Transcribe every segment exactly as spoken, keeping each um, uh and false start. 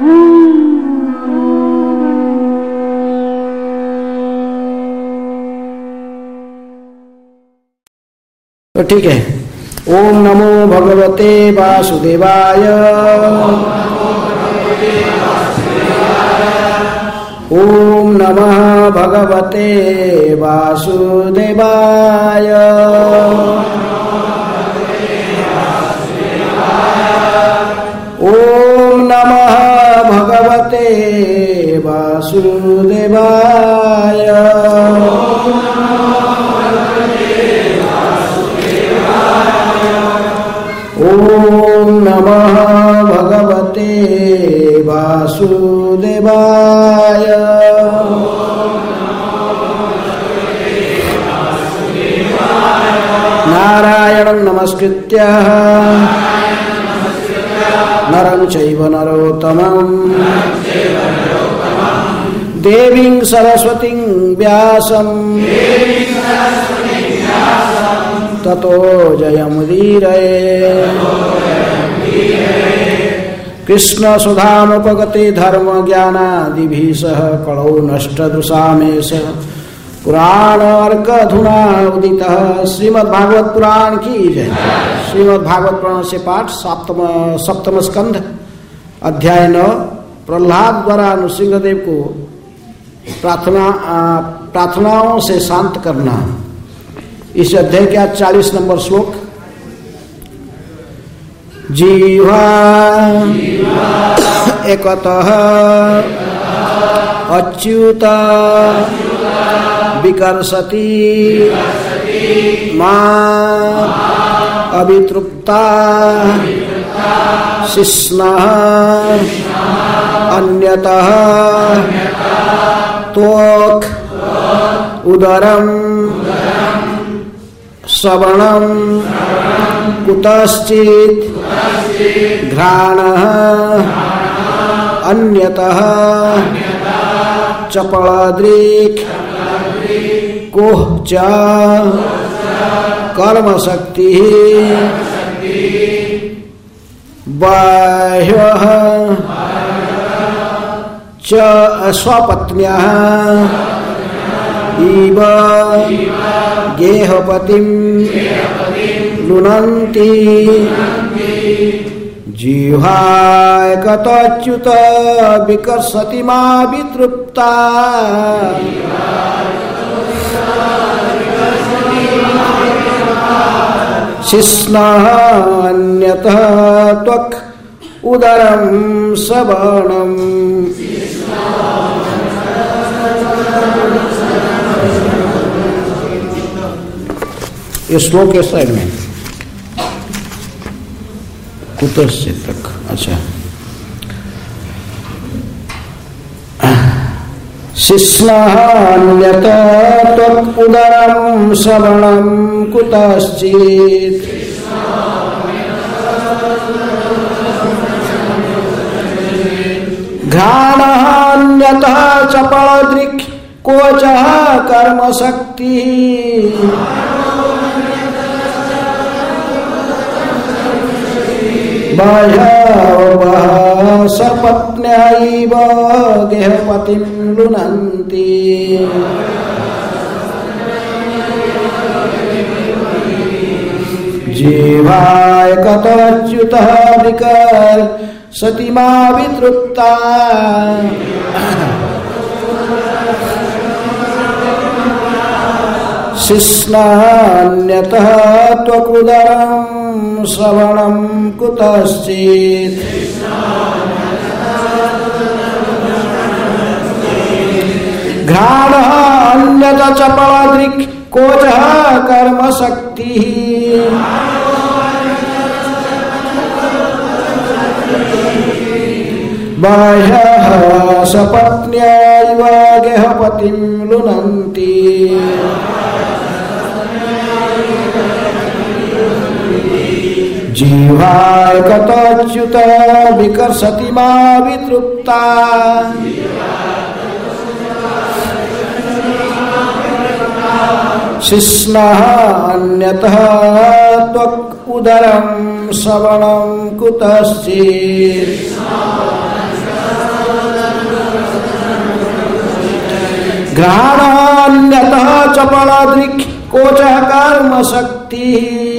तो ठीक है। ओम नमो भगवते वासुदेवाय। ओम नमः भगवते वासुदेवाय। ओम नमः भगवते वासुदेवाय। ओम नमः भगवते वासुदेवाय। नारायणं नमस्कृत्य नरं चैव नरोत्तमं देवीं सरस्वतीं व्यासं ततो जयमुदीरये। कृष्ण सुधामुपगते धर्म ज्ञानादिभिः सह कलौ नष्टदुषामेष पुराण अर्घधुना उदितः। श्रीमद् भागवत पुराण की जय। श्रीमद् भागवत पुराण से पाठ सप्तम सप्तम स्कंध अध्याय नौ। प्रहलाद द्वारा नृसिंहदेव को प्रार्थना प्रार्थनाओं से शांत करना। इस अध्याय का चालीस नंबर श्लोक। जीवा एकतः अच्युत विकर्षति मां अभितृप्ता शिष्णः अन्यतः त्वक् उदरं श्रवणं कुतश्चित् घ्राणः अन्यतः चपलदृक् कोह च कर्मशक्तिः बाह्यः च स्वपत्न्यः इव गेहपतिं लुनन्ति। जिह्वायकतच्युत विकर्षति मा वितृप्ता शिष्णः अन्यतः त्वक् उदरं श्रवणम्। ये श्लोक के साइड में कुतर से तक। अच्छा, शिष्णः अन्यतः त्वक् उदरं श्रवणं कुतश्चित् घ्राणः अन्यतः चपलदृक् कोचः कर्मशक्तिः बाह्यवः सपत्न्या इव गेहपतिं लुनन्ति। जिह्वायकतच्युतः विकर्षति मा वितृप्ता शिष्णः अन्यतः त्वकुदरं श्रवणं कुतश्चित् घ्राणः अन्यतः चपलदृक् कोचः कर्मशक्तिः बाह्यः सपत्न्या इव गेहपतिं लुनन्ति। जिह्वायकतच्युत विकर्षति मा वितृप्ता शिष्णः अन्यतः त्वक् उदरं श्रवणं कुतश्चित् घ्राणान्यतः चपलादृक् कोचः कर्म शक्ति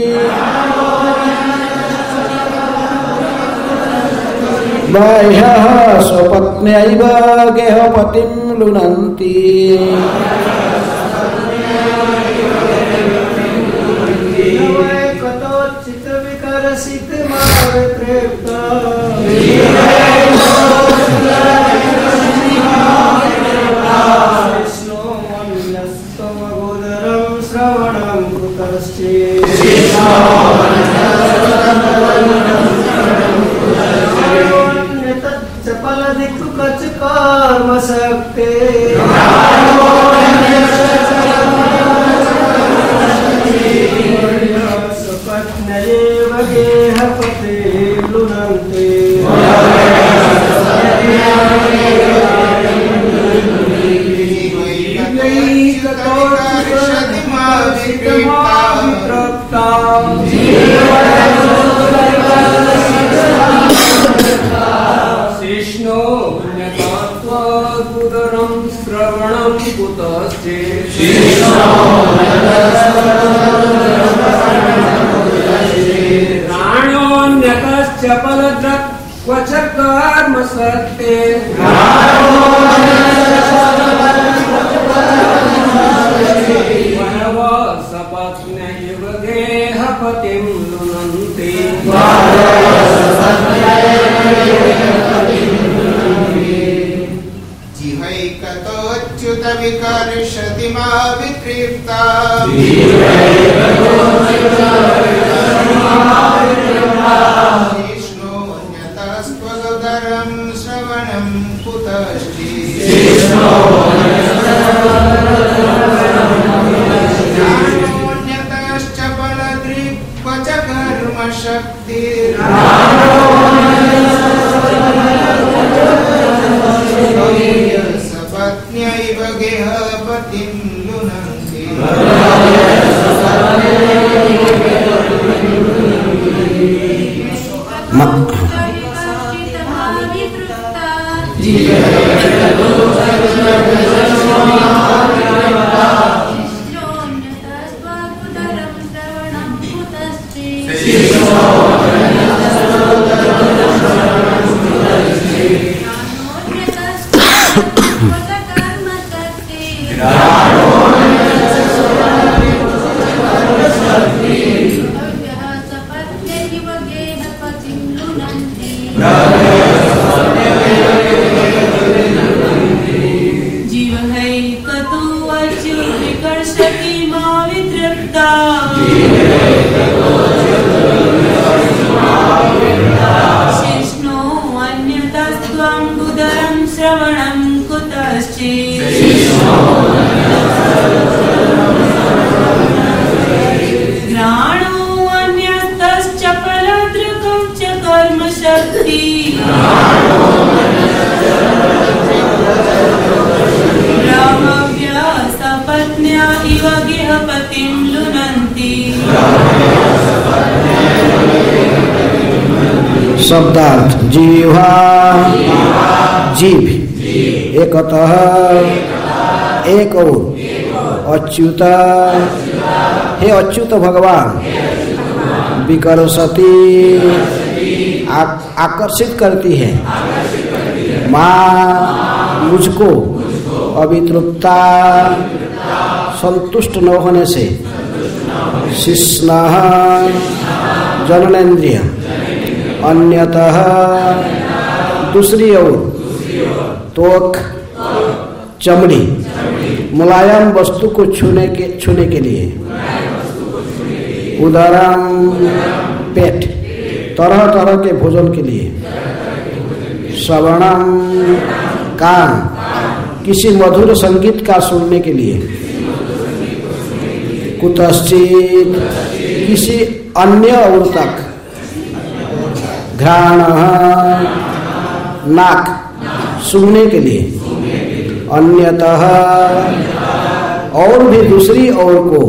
बाह्यः स्वपत्न्यैव गेहपतिं लुनन्ति कर्म शक्ति स्वपत्न्यैव गेहपतिं लुनन्ति श्रवणं कुतस्ते प्राणोऽन्यतश्च फलद्रक् क्वच कर्म शक्ति बहवः सपत्न्यैव गेहपतिं लुनन्ति जिह्वैकतोच्युत विकर्षति मा वितृप्ता विष्णोऽन्यतस्त्वदुदरं श्रवणं कुतस्ति ज्ञानोऽन्यतश्च फलदृक् क्वच कर्म शक्तिर् सपत्न्यैव गेहपतिं लुनन्ति शब्दार्थ जीवा जीव एकतः एक और अच्युत हे अच्युत भगवान विकर्षति आकर्षित करती है माँ मुझको अवितृप्ता संतुष्ट न होने से शिश्नः जननेन्द्रिय अन्यतः दूसरी ओर त्वक चमड़ी मुलायम वस्तु को छूने के छूने के लिए उदरम पेट तरह तरह के भोजन के लिए श्रवणम कान किसी मधुर संगीत का सुनने के लिए कुतश्चित किसी अन्य और तक घ्राण नाक सूंघने के लिए अन्यतः और भी दूसरी ओर को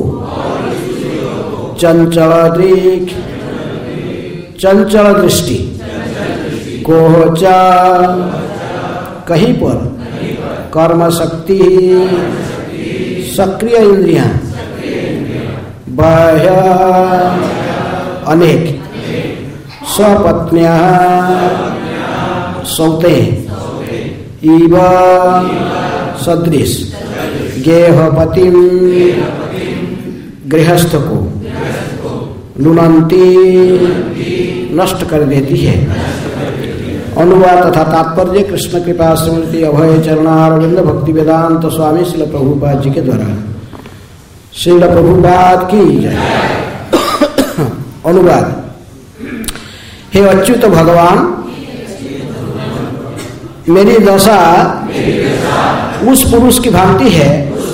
चंचल दृक् चंचल दृष्टि कोहचा कहीं पर कर्म शक्ति सक्रिय इंद्रियां बाह्य अनेक स्वपत्न्या सौते इव सदृश गेहपति गृहस्थ को लुनंती नष्ट कर देती है। अनुवाद तथा तात्पर्य कृष्ण कृपा स्मृति अभय चरणारविंद भक्ति वेदांत स्वामी श्रील प्रभुपाद जी के द्वारा। श्रील प्रभुपाद की जय। अनुवाद। हे अच्युत भगवान, मेरी दशा उस पुरुष की भांति है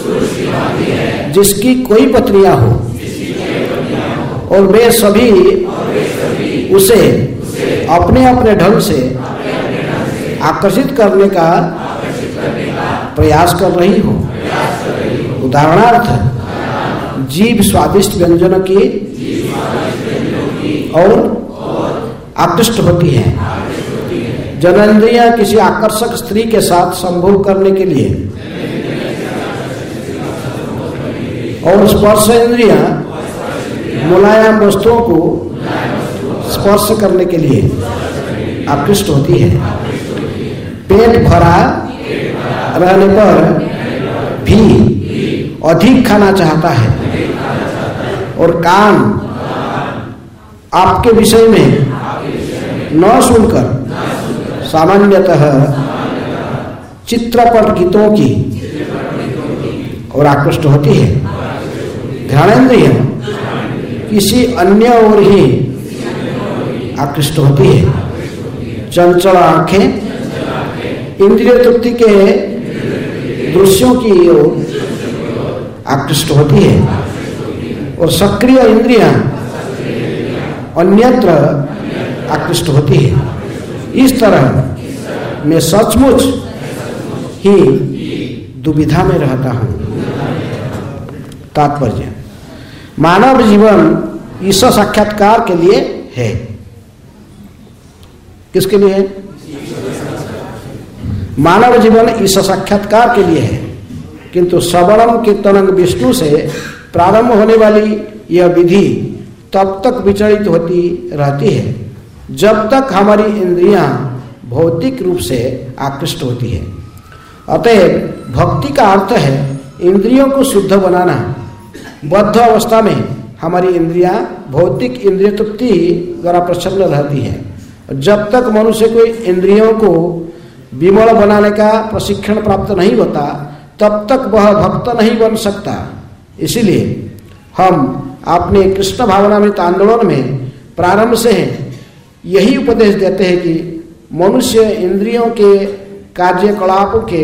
जिसकी कोई पत्नियां हो और वे सभी उसे अपने अपने ढंग से आकर्षित करने का प्रयास कर रही हो। उदाहरणार्थ जीभ स्वादिष्ट व्यंजनों की और आकृष्ट होती है। जननेंद्रियां किसी आकर्षक स्त्री के साथ संभोग करने के लिए और स्पर्श इंद्रियां मुलायम वस्तुओं को स्पर्श करने के लिए आकृष्ट होती है। पेट भरा रहने पर भी अधिक खाना चाहता है और कान आपके विषय में न सुनकर सामान्यतः चित्रपट गीतों की और आकृष्ट होती है। घ्राणेन्द्रिय किसी अन्य ओर ही आकृष्ट होती है। चंचल आंखें इंद्रिय तृप्ति के दृश्यों की ओर आकृष्ट होती है और सक्रिय इंद्रियां अन्यत्र आकृष्ट होती है। इस तरह मैं सचमुच ही दुविधा में रहता हूं। तात्पर्य। मानव जीवन ईश्वर साक्षात्कार के लिए है। किसके लिए है? मानव जीवन ईश्वर साक्षात्कार के लिए है, किंतु श्रवणम कीर्तनम विष्णु से प्रारंभ होने वाली यह विधि तब तक विचलित होती रहती है जब तक हमारी इंद्रियां भौतिक रूप से आकृष्ट होती है। अतएव भक्ति का अर्थ है इंद्रियों को शुद्ध बनाना। बद्ध अवस्था में हमारी इंद्रियां भौतिक इंद्रिय तृप्ति द्वारा प्रसन्न रहती है। जब तक मनुष्य को इंद्रियों को विमल बनाने का प्रशिक्षण प्राप्त नहीं होता तब तक वह भक्त नहीं बन सकता। इसीलिए हम अपने कृष्ण भावनामृत आंदोलन में प्रारंभ से यही उपदेश देते हैं कि मनुष्य इंद्रियों के कार्यकलापों के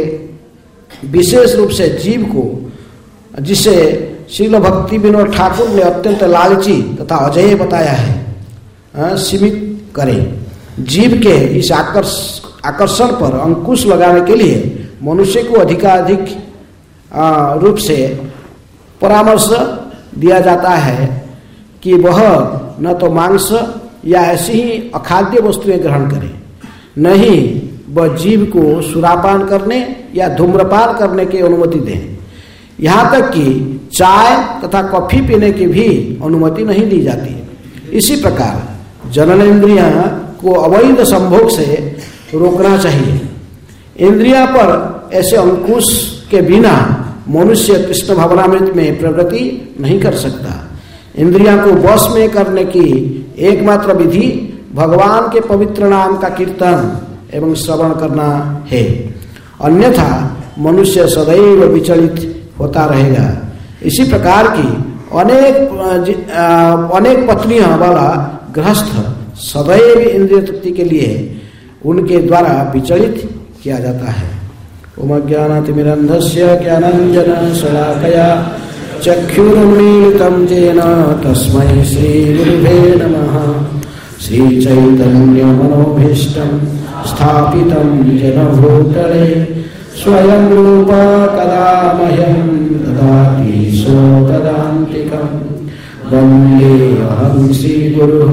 विशेष रूप से जीव को, जिसे श्रील भक्ति विनोद ठाकुर ने अत्यंत लालची तथा अजेय बताया है, सीमित करें। जीव के इस आकर्ष आकर्षण पर अंकुश लगाने के लिए मनुष्य को अधिकाधिक रूप से परामर्श दिया जाता है कि वह न तो मांस या ऐसी ही अखाद्य वस्तुएं ग्रहण करे, नहीं वह जीव को सुरापान करने या धूम्रपान करने की अनुमति दें। यहाँ तक कि चाय तथा कॉफी पीने की भी अनुमति नहीं दी जाती। इसी प्रकार जननेंद्रियां को अवैध संभोग से रोकना चाहिए। इंद्रिया पर ऐसे अंकुश के बिना मनुष्य कृष्ण भावनामृत में प्रगति नहीं कर सकता। इंद्रिया को वश में करने की एकमात्र विधि भगवान के पवित्र नाम का कीर्तन एवं श्रवण करना है, अन्यथा मनुष्य सदैव विचलित होता रहेगा। इसी प्रकार की अनेक अनेक पत्नियों वाला गृहस्थ सदैव इंद्रिय तृप्ति के लिए उनके द्वारा विचलित किया जाता है। ओम ज्ञानातिमिरन्धस्य ज्ञानाञ्जन शलाकया चक्षुरुन्मीलितं येन तस्मै श्रीगुरुवे नमः। श्रीचैतन्यमनोभीष्टं स्थापितं येन भूतले स्वयं रूप कदा मह्यं ददाति स्वपदान्तिकं। वन्देऽहं श्रीगुरुः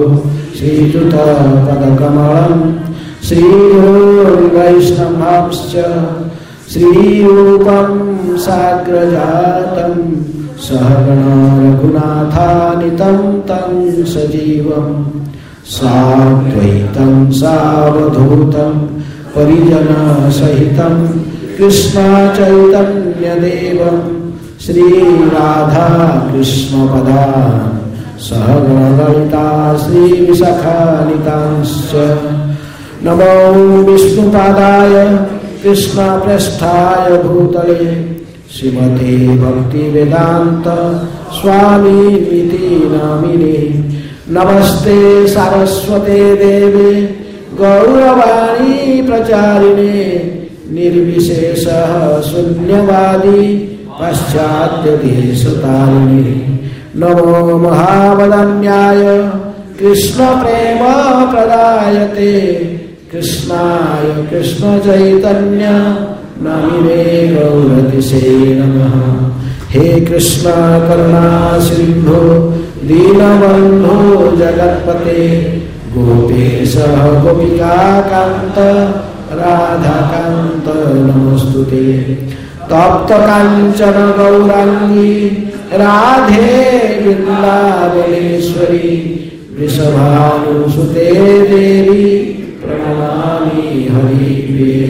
श्रीयुतपदकमलं श्रीगुरुर्वैष्णवांश्च श्रीरूपं साग्रजातं सहगण रघुनाथानितं तं सजीवं साद्वैतं सावधूतं परिजनसहितं कृष्ण चैतन्यदेवं श्रीराधा कृष्णपदान् सहगणललिता श्रीविशाखानितांश्च नमो विष्णुपादाय कृष्णप्रेष्ठाय भूतले श्रीमते भक्तिवेदान्त स्वामिनिति नामिने नमस्ते सारस्वते देवे गौरवाणी प्रचारिणे निर्विशेषः शून्यवादी पाश्चात्यदेशतारिणे नमो महावदन्याय कृष्णप्रेम प्रदायते कृष्णाय कृष्णचैतन्य नामिने गौरतिसे नमः। हे कृष्ण करुणा सिन्धु दीनबन्धो जगत्पते गोपेश गोपिकान्त राधाकान्त नमोस्तुते। तप्त कांचन गौरांगी राधे वृंदावनेश्वरी वृषभानुसुते देवी प्रणमामि हरिप्रिये।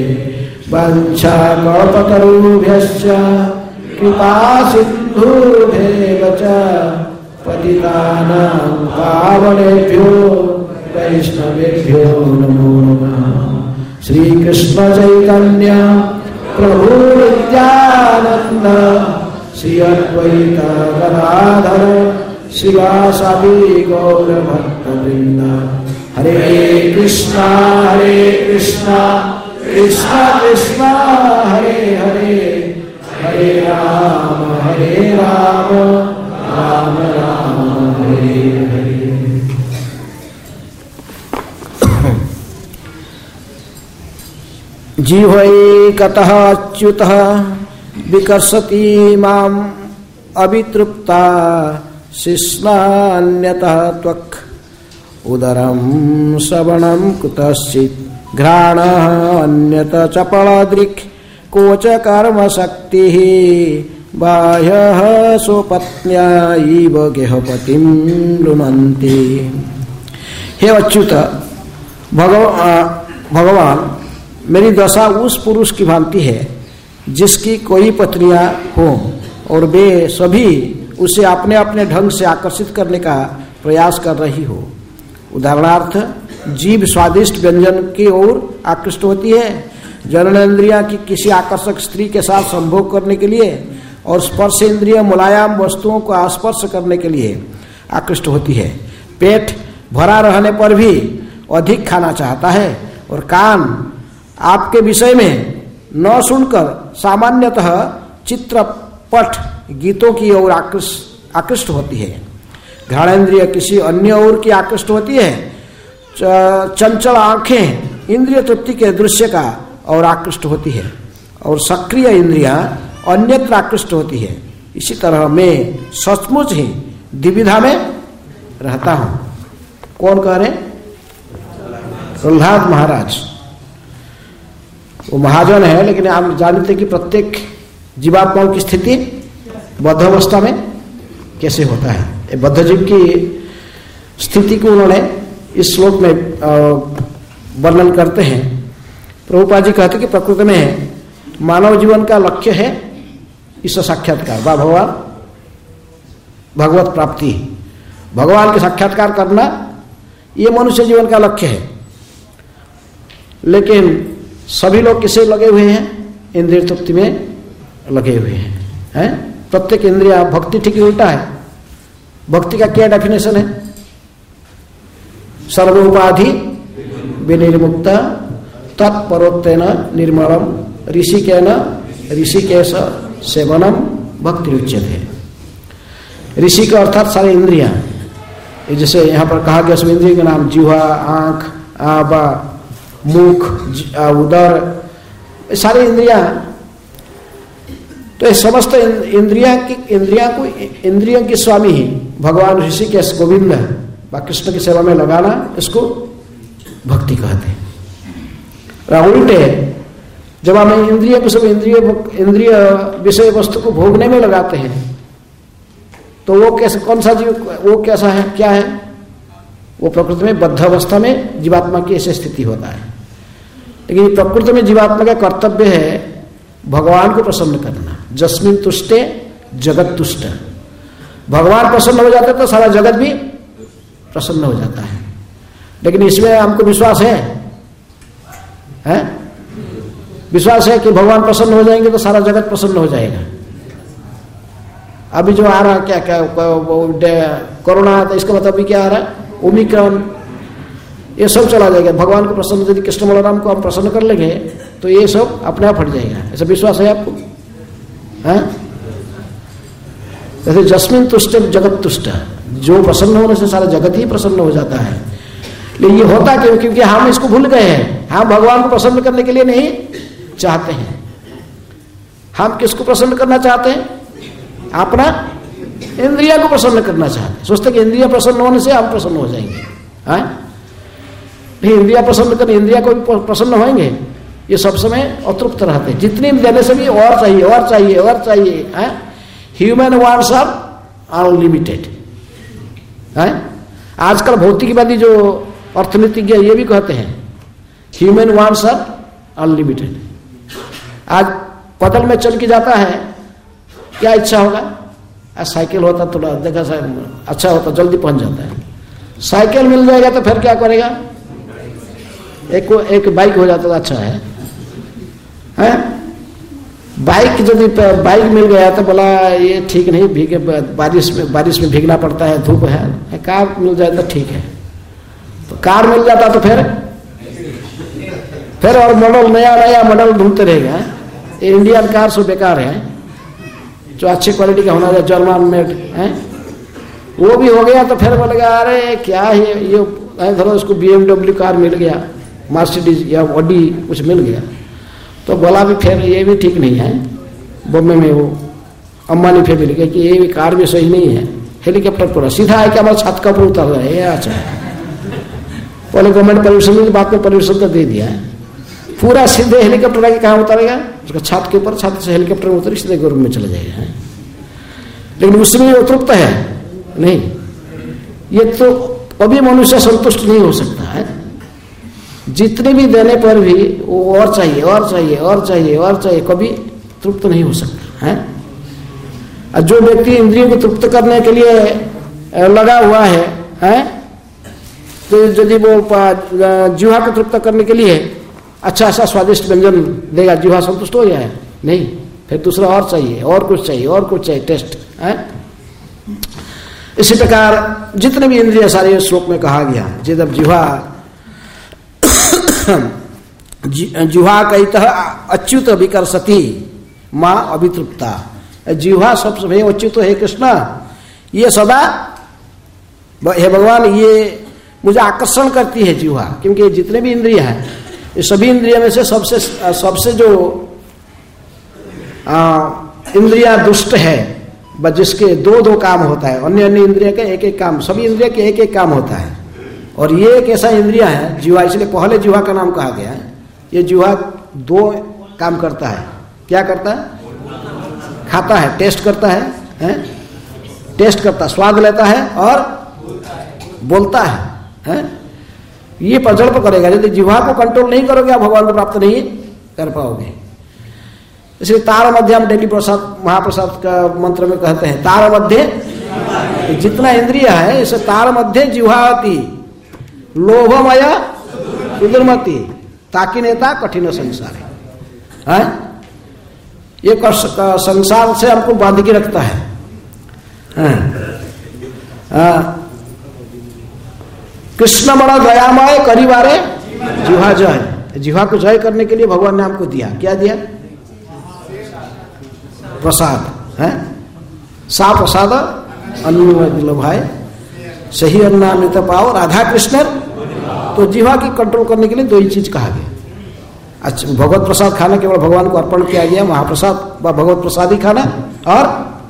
वंशाकल्पतरुभ्यश्च कृपा सिन्धुभ्येव च पतितानां पावनेभ्यो वैष्णवेभ्यो नमो नमः। श्री कृष्ण चैतन्य प्रभु नित्यानंद श्री अद्वैत गदाधर शिवासादि गौर भक्तवृंद। हरे कृष्णा हरे कृष्णा कृष्णा कृष्णा हरे हरे हरे राम हरे राम राम राम हरे हरे। जीवैकतः अच्युतः विकर्षति माम् अवितृप्ता शिष्णान्यतः त्वक् उदरं श्रवणं कुतश्चित् घ्राणः अन्यत चपलदृक् कोच कर्म शक्तिः बाह्यः स्वपत्न्या इव गेहपतिं लुनन्ति। हे अच्युत भगवान, मेरी दशा उस पुरुष की भांति है जिसकी कोई पत्नियां हों और वे सभी उसे अपने अपने ढंग से आकर्षित करने का प्रयास कर रही हो। उदाहरणार्थ, जीभ स्वादिष्ट व्यंजन की ओर आकृष्ट होती है, जननेन्द्रिया की किसी आकर्षक स्त्री के साथ संभोग करने के लिए और स्पर्श इंद्रिय मुलायम वस्तुओं को स्पर्श करने के लिए आकृष्ट होती है। पेट भरा रहने पर भी अधिक खाना चाहता है और कान आपके विषय में न सुनकर सामान्यतः चित्रपट गीतों की ओर आकृष्ट आकृष्ट होती है। घ्राणेन्द्रिय किसी अन्य ओर की आकृष्ट होती है। चंचल आंखें इंद्रिय तृप्ति के दृश्य का और आकृष्ट होती है और सक्रिय इंद्रियां अन्यत्र आकृष्ट होती है। इसी तरह मैं सचमुच ही द्विविधा में रहता हूं। कौन कह रहे? प्रहलाद महाराज। वो महाजन है, लेकिन आप जानते कि प्रत्येक जीवात्माओं की स्थिति बद्धावस्था में कैसे होता है। बद्ध जीव की स्थिति को उन्होंने इस श्लोक में वर्णन करते हैं। प्रभुपाद जी कहते कि प्रकृति में मानव जीवन का लक्ष्य है ईश्वर साक्षात्कार व भगवान भगवत प्राप्ति। भगवान के साक्षात्कार करना ये मनुष्य जीवन का लक्ष्य है। लेकिन सभी लोग किसे लगे हुए हैं? इंद्रिय तृप्ति में लगे हुए हैं, हैं? प्रत्येक इंद्रिया भक्ति ठीक उल्टा है। भक्ति का क्या डेफिनेशन है? सर्वोपाधि विनिर्मुक्त तत्परोत्तेन निर्मलम ऋषिकेन ऋषिकेश सेवनम भक्ति उच्यते। ऋषि का अर्थात सारे इंद्रियां, जैसे यहाँ पर कहा गया सब इंद्रिय के नाम जिह्वा, आंख, आबा, मुख, उदर, सारी इंद्रियां। तो ये समस्त इंद्रिया की इंद्रिया को इंद्रियों के स्वामी ही भगवान ऋषिकेश गोविंद व कृष्ण की सेवा में लगाना, इसको भक्ति कहते हैं। उल्टे जब हम इंद्रिय को सब इंद्रिय इंद्रिय विषय वस्तु को भोगने में लगाते हैं तो वो कैसे, कौन सा जीव, वो कैसा है, क्या है? वो प्रकृति में बद्ध अवस्था में जीवात्मा की ऐसी स्थिति होता है। लेकिन प्रकृति में जीवात्मा का कर्तव्य है भगवान को प्रसन्न करना। जस्मिन तुष्टे जगत तुष्ट। भगवान प्रसन्न हो जाते तो सारा जगत भी प्रसन्न हो जाता है। लेकिन इसमें हमको विश्वास है, है? विश्वास है कि भगवान प्रसन्न हो जाएंगे तो सारा जगत प्रसन्न हो जाएगा। अभी जो आ रहा क्या क्या कोरोना था, इसका मतलब भी क्या आ रहा है? ओमिक्रॉन, ये सब चला जाएगा। भगवान को प्रसन्न, यदि कृष्ण बलराम को हम प्रसन्न कर लेंगे तो ये सब अपने आप हट जाएगा। ऐसा विश्वास है आपको? है? जैसे जस्मिन तुष्ट जगत तुष्ट, जो प्रसन्न होने से सारा जगत ही प्रसन्न हो जाता है। लेकिन ये होता क्यों? क्योंकि हम इसको भूल गए हैं। हम भगवान को प्रसन्न करने के लिए नहीं चाहते हैं। हम किसको प्रसन्न करना चाहते हैं? अपना इंद्रिया को प्रसन्न करना चाहते हैं। सोचते कि इंद्रिया प्रसन्न होने से हम प्रसन्न हो जाएंगे। हाँ, इंद्रिया प्रसन्न करने, इंद्रिया को भी प्रसन्न होंगे, ये सब समय अतृप्त रहते हैं। जितनी देने से भी और चाहिए और चाहिए और चाहिए। Human wants are unlimited. आजकल भौतिकवादी जो अर्थनीतिज्ञ ये भी कहते हैं ह्यूमन वांट्स आर अनलिमिटेड। आज पैदल में चल के जाता है, क्या इच्छा होगा? आज साइकिल होता थोड़ा देखा अच्छा होता, जल्दी पहुंच जाता है। साइकिल मिल जाएगा तो फिर क्या करेगा? एक एक बाइक हो जाता तो अच्छा है, हैं? बाइक यदि बाइक मिल गया तो बोला ये ठीक नहीं, भीगे बारिश में बारिश में भीगना पड़ता है, धूप है। कार मिल जाए तो ठीक है। तो कार मिल जाता तो फिर फिर और मॉडल, नया नया मॉडल ढूंढते रहेगा। ये इंडियन कार सो बेकार है, जो अच्छी क्वालिटी का होना चाहिए, जर्मन मेड है, वो भी हो गया तो फिर बोलेगा अरे क्या है ये, धरो उसको बीएमडब्ल्यू कार मिल गया, मर्सिडीज या ऑडी कुछ मिल गया तो बोला भी फिर ये भी ठीक नहीं है। बॉम्बे में वो अम्बानी फैमिली के कि ये भी कार भी सही नहीं है। हेलीकॉप्टर पूरा सीधा है कि हमारे छत का ऊपर उतर रहे हैं। अच्छा, पहले गवर्नमेंट परमिशन की बात में परमिशन तो दे दिया है, पूरा सीधे हेलीकॉप्टर आके कहाँ उतारेगा? उसका छत के ऊपर, छत से हेलीकॉप्टर में उतर सीधे घर में चला जाएगा। लेकिन उसमें वो तृप्त है नहीं। ये तो कभी मनुष्य संतुष्ट नहीं हो सकता है। जितने भी देने पर भी वो और चाहिए और चाहिए और चाहिए और चाहिए, कभी तृप्त नहीं हो सकता है। और जो व्यक्ति इंद्रियों को तृप्त करने के लिए लगा हुआ है, है? तो यदि वो जीवा को तृप्त करने के लिए अच्छा सा स्वादिष्ट व्यंजन देगा, जीवा संतुष्ट हो जाए? नहीं, फिर दूसरा और चाहिए और कुछ चाहिए और कुछ चाहिए, टेस्ट है। इसी प्रकार जितने भी इंद्रिय सारे श्लोक में कहा गया, जब जीवा जिह्वा कहितः अच्युत विकर्षति माँ अभितृप्ता। जिह्वा सबसे हे अच्युत हे कृष्ण, ये सदा हे भगवान ये मुझे आकर्षण करती है जिह्वा, क्योंकि जितने भी इंद्रिय हैं ये सभी इंद्रियों में से सबसे सबसे जो इंद्रिया दुष्ट है, जिसके दो दो काम होता है, अन्य अन्य इंद्रिय के एक एक काम, सभी इंद्रिय के एक एक काम होता है। और ये एक ऐसा इंद्रिया है जीवा, इसलिए पहले जीवा का नाम कहा गया है। ये जीवा दो काम करता है। क्या करता है? खाता है, टेस्ट करता है, है? टेस्ट करता है, स्वाद लेता है और बोलता है, है? ये पजड़ पर करेगा। यदि जीवा को कंट्रोल नहीं करोगे आप भगवान को प्राप्त नहीं कर पाओगे। इसलिए तार मध्य हम डेली प्रसाद महाप्रसाद का मंत्र में कहते हैं, तार मध्य जितना इंद्रिय है इसे तार मध्य जिह्वाति लोभमय सुदुर्मति ताकि नेता कठिन संसार है। ये संसार से हमको बांध के रखता है। कृष्ण बड़ा दयामय करीबारे जिह्वा जय। जिह्वा को जय करने के लिए भगवान ने हमको दिया, क्या दिया? प्रसाद है। सा प्रसाद अन्न भाई सही अन्नामृत पाओ राधा कृष्ण। तो जीवा की कंट्रोल करने के लिए दो ही चीज कहा गया। अच्छा, भगवत प्रसाद खाना केवल भगवान को अर्पण किया गया, महाप्रसाद व भगवत प्रसाद ही खाना, और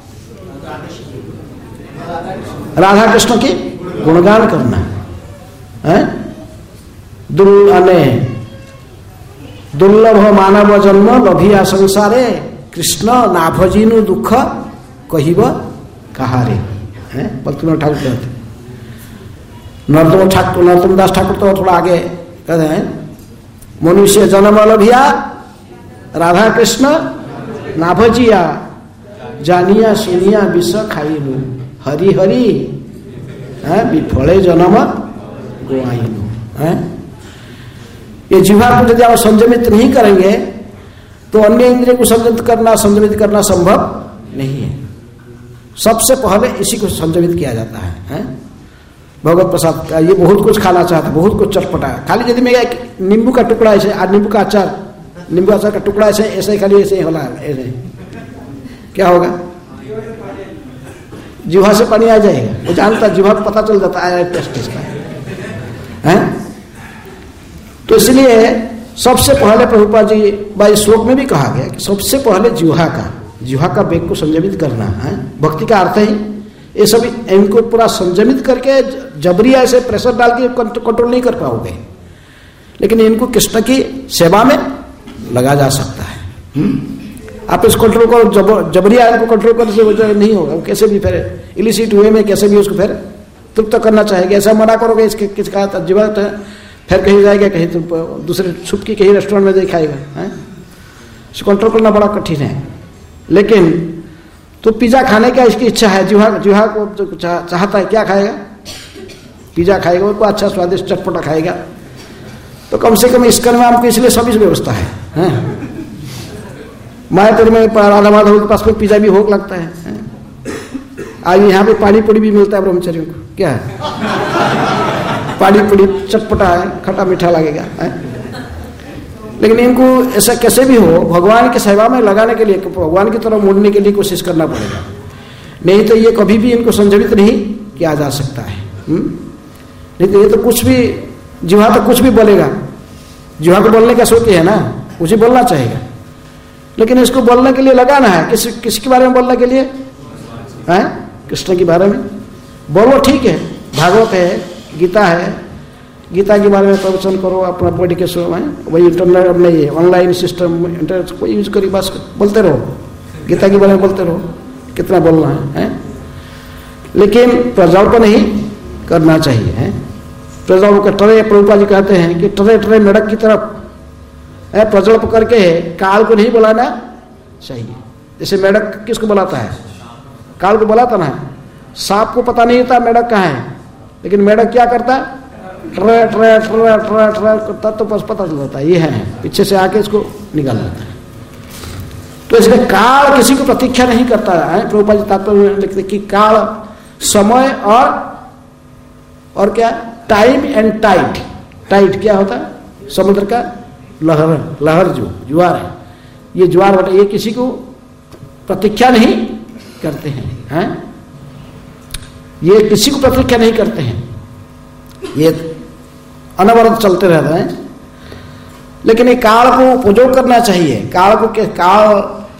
राधा कृष्ण की गुणगान करना है। दुर् अने दुर्लभ मानव जन्म लभिया संसारे कृष्ण नाभजीनु दुख कहिब कहारे हैं भक्ति ठाकुर कहते। नरोत्तम ठाकुर नरोत्तम दास ठाकुर तो थोड़ा आगे कहते हैं मनुष्य जन्म लभिया राधा कृष्ण नाभजिया जानिया सुनिया विष खाइलु हरि हरि है विफले जन्म गोआइलु है। ये जिह्वा को यदि आप संयमित नहीं करेंगे तो अन्य इंद्रिय को संयमित करना संयमित करना संभव नहीं है। सबसे पहले इसी को संयमित किया जाता है, है? भगवत प्रसाद का ये बहुत कुछ खाना चाहता है, बहुत कुछ चटपटा है। खाली यदि मैं एक नींबू का टुकड़ा ऐसे आज नींबू का अचार नींबू अचार का टुकड़ा ऐसे ऐसे ही खाली ऐसे ही होला ऐसे क्या होगा? जिह्वा से पानी आ जाएगा। वो जानता जिह्वा को पता चल जाता है टेस्ट इसका है। तो इसलिए सबसे पहले प्रभुपाद जी भाई श्लोक में भी कहा गया कि सबसे पहले जिह्वा का जिह्वा का वेग को संयमित करना है। भक्ति का अर्थ ही ये सभी इनको पूरा संयमित करके जबरी ऐसे प्रेशर डाल के कंट्रोल नहीं कर पाओगे, लेकिन इनको कृष्ण की सेवा में लगा जा सकता है। हुँ? आप इस कंट्रोल को जब जबरिया इनको कंट्रोल करने से वजह नहीं होगा। कैसे भी फिर इलिसिट हुए में कैसे भी उसको फिर तृप्त तो करना चाहेगा। ऐसा मना करोगे इसके किसका जीवन तो फिर कहीं जाएगा, कहीं तो दूसरे छुप की कहीं रेस्टोरेंट में जाके खाएगा है। इसको कंट्रोल करना बड़ा कठिन है। लेकिन तो पिज्जा खाने का इसकी इच्छा है, जिह्वा जिह्वा को जो चाह, चाहता है क्या खाएगा? पिज्जा खाएगा, उसको अच्छा स्वादिष्ट चटपटा खाएगा। तो कम से कम इसका में आपको इसलिए सभी व्यवस्था है, है? मायापुर में राधा माधव के पास में पिज्जा भी भोग लगता है, है? आज यहाँ पे पानी पूरी भी मिलता है ब्रह्मचर्यों को। क्या है? पानी पूरी चटपटा है, खट्टा मीठा लगेगा है? लेकिन इनको ऐसा कैसे भी हो भगवान की सेवा में लगाने के लिए, भगवान की तरफ मोड़ने के लिए कोशिश करना पड़ेगा। नहीं तो ये कभी भी इनको संयमित नहीं किया जा सकता है। हुँ? नहीं तो ये तो कुछ भी जिह्वा तो कुछ भी बोलेगा। जिह्वा को बोलने का शौक है ना, कुछ ही बोलना चाहेगा। लेकिन इसको बोलने के लिए लगाना है। किस किसके बारे में बोलने के लिए है? कृष्ण के बारे में बोलो, ठीक है। भागवत है, गीता है, गीता के बारे में प्रवचन करो अपना बॉडी के शो में। वही इंटरनेट नहीं है, ऑनलाइन सिस्टम इंटरनेट को यूज करी, बस बोलते रहो, गीता के बारे में बोलते रहो, कितना बोलना है, है? लेकिन प्रज्वल को नहीं करना चाहिए है। प्रज्वल का टरे प्रभुपाद जी कहते हैं कि टरे टरे मेढक की तरफ प्रज्वल पकड़ के काल को नहीं बुलाना चाहिए। जैसे मेढक किसको बुलाता है? काल को बुलाता ना। सांप को पता नहीं होता मेढक कहाँ है, लेकिन मेढक क्या करता है? ट्रे ट्रे ट्रे ट्रे ट्रे करता तो बस पता चल जाता है ये है, पीछे से आके इसको निकाल देता है। तो इसलिए काल किसी को प्रतीक्षा नहीं करता है। प्रभुपाद जी तात्पर्य लिखते कि काल समय और और क्या टाइम एंड टाइड। टाइड क्या होता है? समुद्र का लहर, लहर जो ज्वार है, ये ज्वार बटा ये किसी को प्रतीक्षा नहीं करते हैं, हैं? ये किसी को प्रतीक्षा नहीं करते हैं, ये अनवरत चलते रहते हैं। लेकिन ये काल को उपयोग करना चाहिए। काल को के काल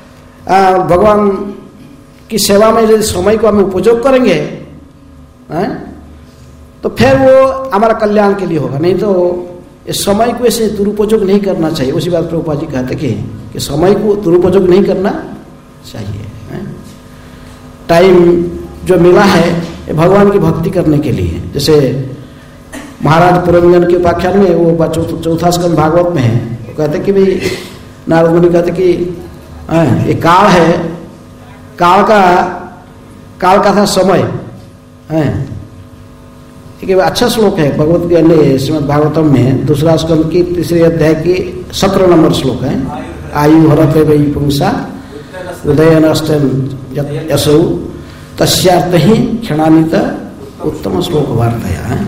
भगवान की सेवा में यदि समय को हम उपयोग करेंगे हैं, तो फिर वो हमारा कल्याण के लिए होगा। नहीं तो इस समय को ऐसे दुरुपयोग नहीं करना चाहिए। उसी बात प्रभुपाद जी कहते कि, कि समय को दुरुपयोग नहीं करना चाहिए है? टाइम जो मिला है ये भगवान की भक्ति करने के लिए। जैसे महाराज पुरंजन के उपाख्यान में वो चौथा स्कंद भागवत में है, वो कहते कि भाई नारद मुनि कहते कि ये काल है, काल का काल का था समय है। ठीक है, अच्छा श्लोक है भगवत गीता श्रीमद् भागवतम में दूसरा स्कंद की तीसरे अध्याय की सत्रह नंबर श्लोक है। आयु हरते वही पुंसा उदय नष्ट यसौ तस्यार्थ ही क्षणानित उत्तम श्लोक वार्ताया है।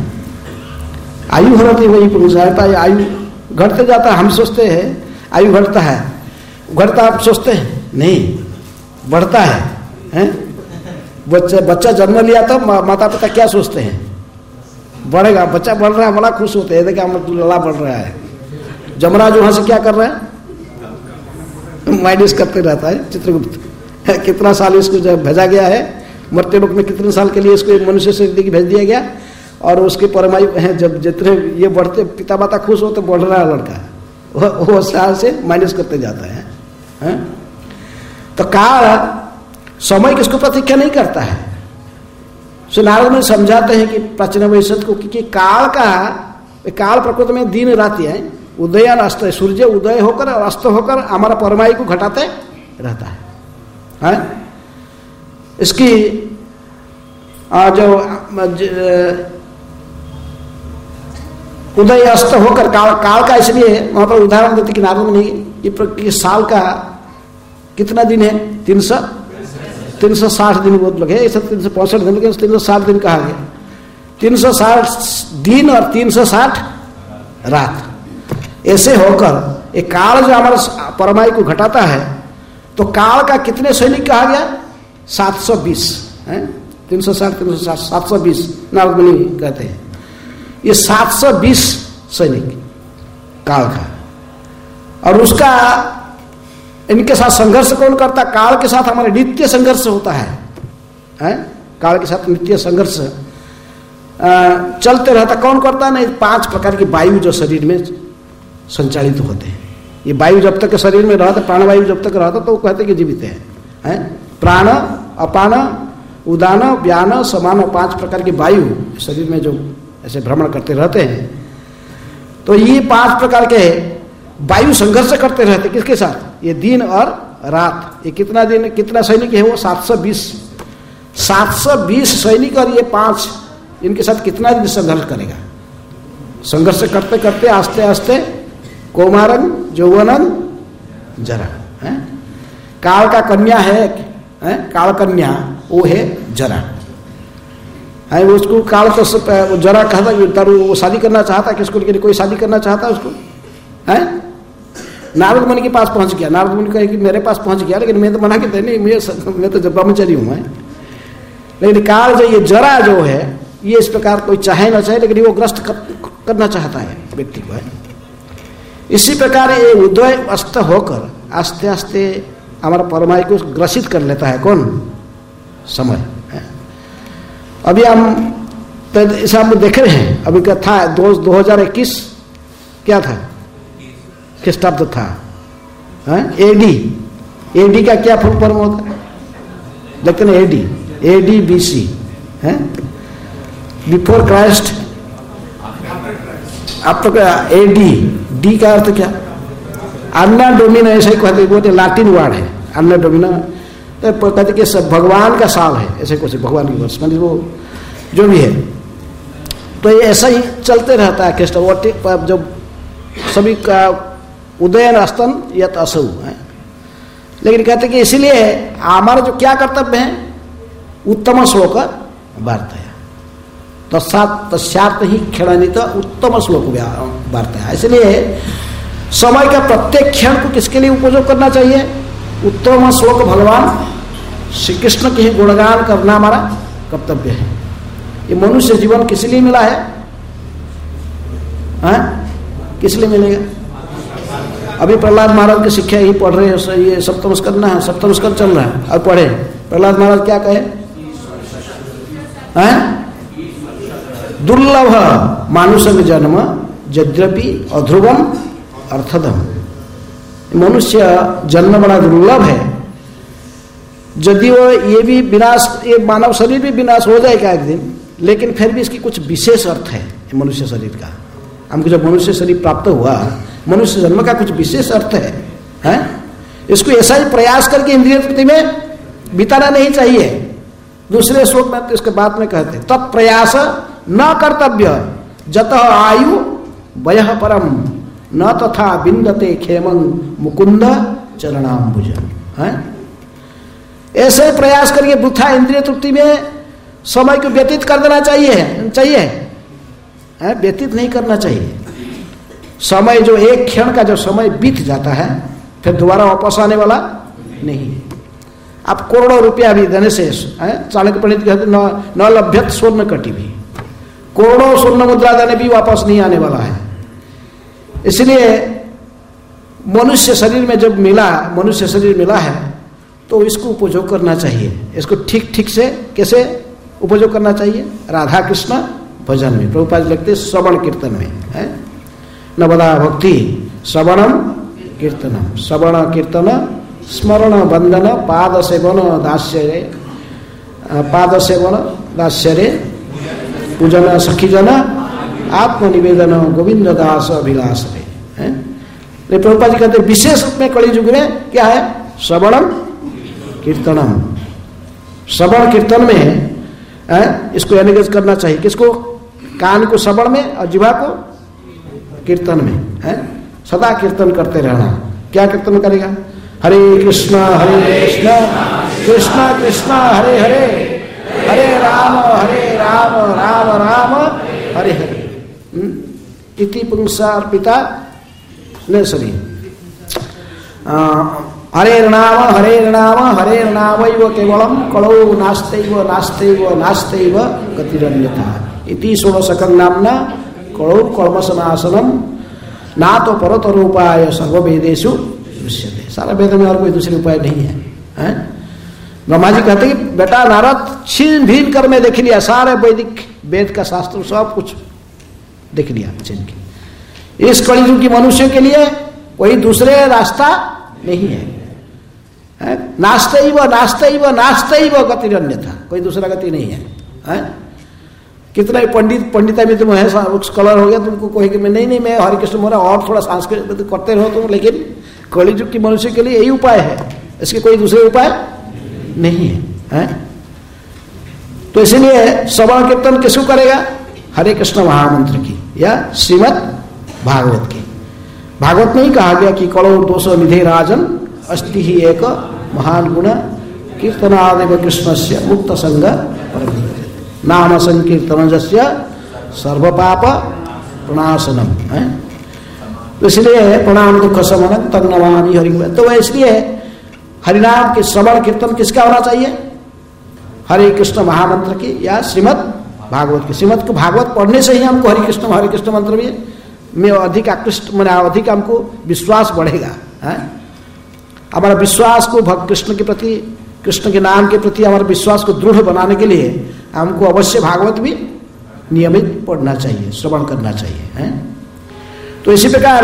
आयु हरते वही पुंसा, आयु घटते जाता है। हम सोचते हैं आयु घटता है, घटता आप सोचते हैं नहीं, बढ़ता है, है? बच्चा बच्चा जन्म लिया तो माता पिता क्या सोचते हैं? बढ़ेगा, बच्चा बढ़ रहा है, बड़ा खुश होते हैं, देखा लला बढ़ रहा है। जमराज वहां से क्या कर रहा है? माइनस करते रहता है। चित्रगुप्त कितना साल इसको जब भेजा गया है मरते लोक में, कितने साल के लिए इसको मनुष्य से भेज दिया गया, और उसके परमायु है जब जितने ये बढ़ते पिता माता खुश होते बढ़ रहा है लड़का वो वो साल से माइनस करते जाता है, है? तो काल समय किसको प्रतीक्षा नहीं करता है। श्री नारद में समझाते हैं कि प्राचीन वैशत को कि काल का काल प्रकृति में दिन रात है, उदय और अस्त, सूर्य उदय होकर और अस्त होकर हमारा परमायु को घटाते रहता है, है? इसकी जो उदय अस्त होकर काल काल का, इसलिए वहां पर उदाहरण देते कि नारद मुनि ये साल का कितना दिन है, तीन सौ तीन सौ साठ दिन बहुत लगे, ऐसा तीन सौ पैंसठ दिन लगे, तीन सौ साठ दिन कहा गया। तीन सौ साठ दिन और तीन सौ साठ रात, ऐसे होकर एक काल जो हमारा परमायु को घटाता है, तो काल का कितने सैनिक कहा गया, सात सौ बीस है, तीन सौ साठ तीन सौ साठ सात सौ बीस नारद मुनि कहते हैं। ये सात सौ बीस सैनिक काल का, और उसका इनके साथ संघर्ष कौन करता, काल के साथ हमारे नित्य संघर्ष होता है, है? काल के साथ नित्य संघर्ष चलते रहता। कौन करता है? पांच प्रकार की वायु जो शरीर में संचालित होते हैं। ये वायु जब तक शरीर में रहता, प्राणवायु जब तक रहता तो वो कहते कि जीवित है, है? प्राण, अपान, उदान, व्यान, समान, पांच प्रकार की वायु शरीर में जो ऐसे भ्रमण करते रहते हैं। तो ये पांच प्रकार के वायु संघर्ष करते रहते, किसके साथ? ये दिन और रात। ये कितना दिन, कितना सैनिक है वो? सात सौ बीस सात सौ बीस सैनिक, और ये पांच, इनके साथ कितना दिन संघर्ष करेगा? संघर्ष करते करते आस्ते आस्ते कौमारन, यौवनन, जरा, है? काल का कन्या है, है? काल कन्या वो है जरा, है? उसको काल तो जरा कहता कि वो शादी करना चाहता, किसको? लेकिन कोई शादी करना चाहता उसको, है? नारद मुनि के पास पहुंच गया। नारद मुनि कहे कि मेरे पास पहुंच गया, लेकिन मैं तो मना के नहीं, मैं मैं तो ब्रह्मचारी हूं, मैं। लेकिन काल जो ये जरा जो है, ये इस प्रकार कोई चाहे ना चाहे, लेकिन वो ग्रस्त कर, करना चाहता है व्यक्ति को, है? इसी प्रकार ये उदय अस्त होकर आस्ते आस्ते हमारा परमायु को ग्रसित कर लेता है। कौन? समय, है? अभी हम इसे हम देख रहे हैं, अभी क्या था, दो दो हजार इक्कीस क्या था, ख्रीष्टाब्द था, एडी। एडी का क्या फुल फॉर्म होता है? देखते ना, एडी, एडी बीसी, है? Before Christ, after Christ. AD, D का अर्थ क्या? अन्ना डोमिना, ऐसा ही कहते, बोलते लाटिन वर्ड है अन्ना डोमिना। तो कहते कि सब भगवान का साल है, ऐसे कुछ भगवान की वर्ष, मतलब वो जो भी है। तो ये ऐसा ही चलते रहता है ख्रीष्ट, जब सभी का उदयन अस्तन यत असौ है। लेकिन कहते कि इसीलिए हमारा जो क्या कर्तव्य है, उत्तम श्लोक वार्ता, तत्सात तस्यार्थ ही क्षणनित उत्तम श्लोक वार्ता है। इसलिए समय का प्रत्येक क्षण को किसके लिए उपयोग करना चाहिए? उत्तम श्लोक भगवान श्री कृष्ण के ही गुणगान करना हमारा कर्तव्य है। ये मनुष्य जीवन किस लिए मिला है, है? किस लिए मिलेगा? अभी प्रहलाद महाराज की शिक्षा ही पढ़ रहे हैं, ये सप्तम स्कंद ना है, सप्तम स्कंद चल रहा है, और पढ़े प्रहलाद महाराज क्या कहे, हैं? दुर्लभ मानुषंग जन्म यद्यपि अध्रुवम अर्थदम। मनुष्य जन्म बड़ा दुर्लभ है, यदि वो ये भी विनाश, ये मानव शरीर भी विनाश हो जाएगा एक दिन, लेकिन फिर भी इसकी कुछ विशेष अर्थ है मनुष्य शरीर का। हमको जब मनुष्य शरीर प्राप्त हुआ, मनुष्य जन्म का कुछ विशेष अर्थ है, हैं? इसको ऐसा ही प्रयास करके इंद्रिय तृप्ति में बिताना नहीं चाहिए। दूसरे श्लोक में तो इसके बाद में कहते हैं, तत्प्रयास न कर्तव्य जत आयु वयः परम न तथा बिंदते खेमं मुकुंद चरणाम्बुज, हैं? ऐसे प्रयास करके वृथा इंद्रिय तृप्ति में समय को व्यतीत कर देना चाहिए चाहिए है? व्यतीत नहीं करना चाहिए। समय जो एक क्षण का जो समय बीत जाता है, फिर दोबारा वापस आने वाला नहीं। आप करोड़ों रुपया भी देने से, चाणक्य पंडित कहते न, न लभ्यत स्वर्ण कटी भी, करोड़ों स्वर्ण मुद्रा देने भी वापस नहीं आने वाला है। इसलिए मनुष्य शरीर में जब मिला, मनुष्य शरीर मिला है, तो इसको उपयोग करना चाहिए। इसको ठीक ठीक से कैसे उपयोग करना चाहिए? राधा कृष्ण भजन में, प्रभुपाद लिखते श्रवण कीर्तन में, है? नवदा भक्ति श्रवणम कीर्तनम, श्रवण कीर्तन स्मरण वंदन पाद सेवन दास्यरे, पाद सेवन दास्यरे पूजन सखीजन आत्मनिवेदन गोविंद दास अभिलाष रे। प्रभुपाद जी कहते विशेष रूप में कलि युग में क्या है? श्रवणम कीर्तनम। श्रवण कीर्तन में है इसको एनगेज करना चाहिए। किसको? कान को श्रवण में और जिह्वा को कीर्तन में है, सदा कीर्तन करते रहना। क्या कीर्तन करेगा? हरे कृष्णा हरे कृष्णा कृष्णा कृष्णा हरे हरे, हरे राम हरे राम राम राम हरे हरे। इति पुंसार्पिता ने सभी हरे नाम हरे नाम हरे नामैव केवलम कलौ नास्त्यैव नास्त्यैव नास्त्यैव गतिरन्यथा इति षोडशकं नाम्ना कलौ कर्मसनाशनम ना तो परतरोपाय सर्ववेदेषु दृश्यते। सारा वेद में और कोई दूसरे उपाय नहीं है, है? ब्रह्मा जी कहते कि बेटा नारद छीन भीन कर मैं देख लिया, सारे वैदिक वेद का शास्त्र सब कुछ देख लिया छीन के। इस कलियुग की मनुष्य के लिए कोई दूसरे रास्ता नहीं है, है? नास्त्यैव नास्त्यैव नास्त्यैव गतिरन्यथा, कोई दूसरा गति नहीं है, है? कितना पंडित पंडिता भी तुम है, स्कॉलर हो गया, तुमको कोई कि मैं नहीं नहीं मैं हरे कृष्ण मोरा और थोड़ा संस्कृत करते रहो तुम, लेकिन कलियुग की मनुष्य के लिए यही उपाय है, इसके कोई दूसरे उपाय नहीं है, है? तो इसलिए श्रवण कीर्तन किसको करेगा? हरे कृष्ण महामंत्र की या श्रीमद् भागवत की। भागवत में ही कहा गया कि कलो दोष निधे राजन अस्ति ही एक महान गुण कीर्तनादेव कृष्णस्य मुक्त संग नाम संकीर्तन जस्य सर्व पाप प्रणाशनम है। तो इसलिए प्रणाम दुख शमन तन नमामि हरि। तो इसलिए हरिनाम के श्रवण कीर्तन किसका होना चाहिए? हरे कृष्ण महामंत्र की या श्रीमद् भागवत की। श्रीमद् को भागवत पढ़ने से ही हमको हरे कृष्ण हरे कृष्ण मंत्र में में अधिक आकृष्ट मैंने अधिक हमको विश्वास बढ़ेगा, है? हमारा विश्वास को भक्त कृष्ण के प्रति, कृष्ण के नाम के प्रति हमारे विश्वास को दृढ़ बनाने के लिए हमको अवश्य भागवत भी नियमित पढ़ना चाहिए, श्रवण करना चाहिए, है? तो इसी प्रकार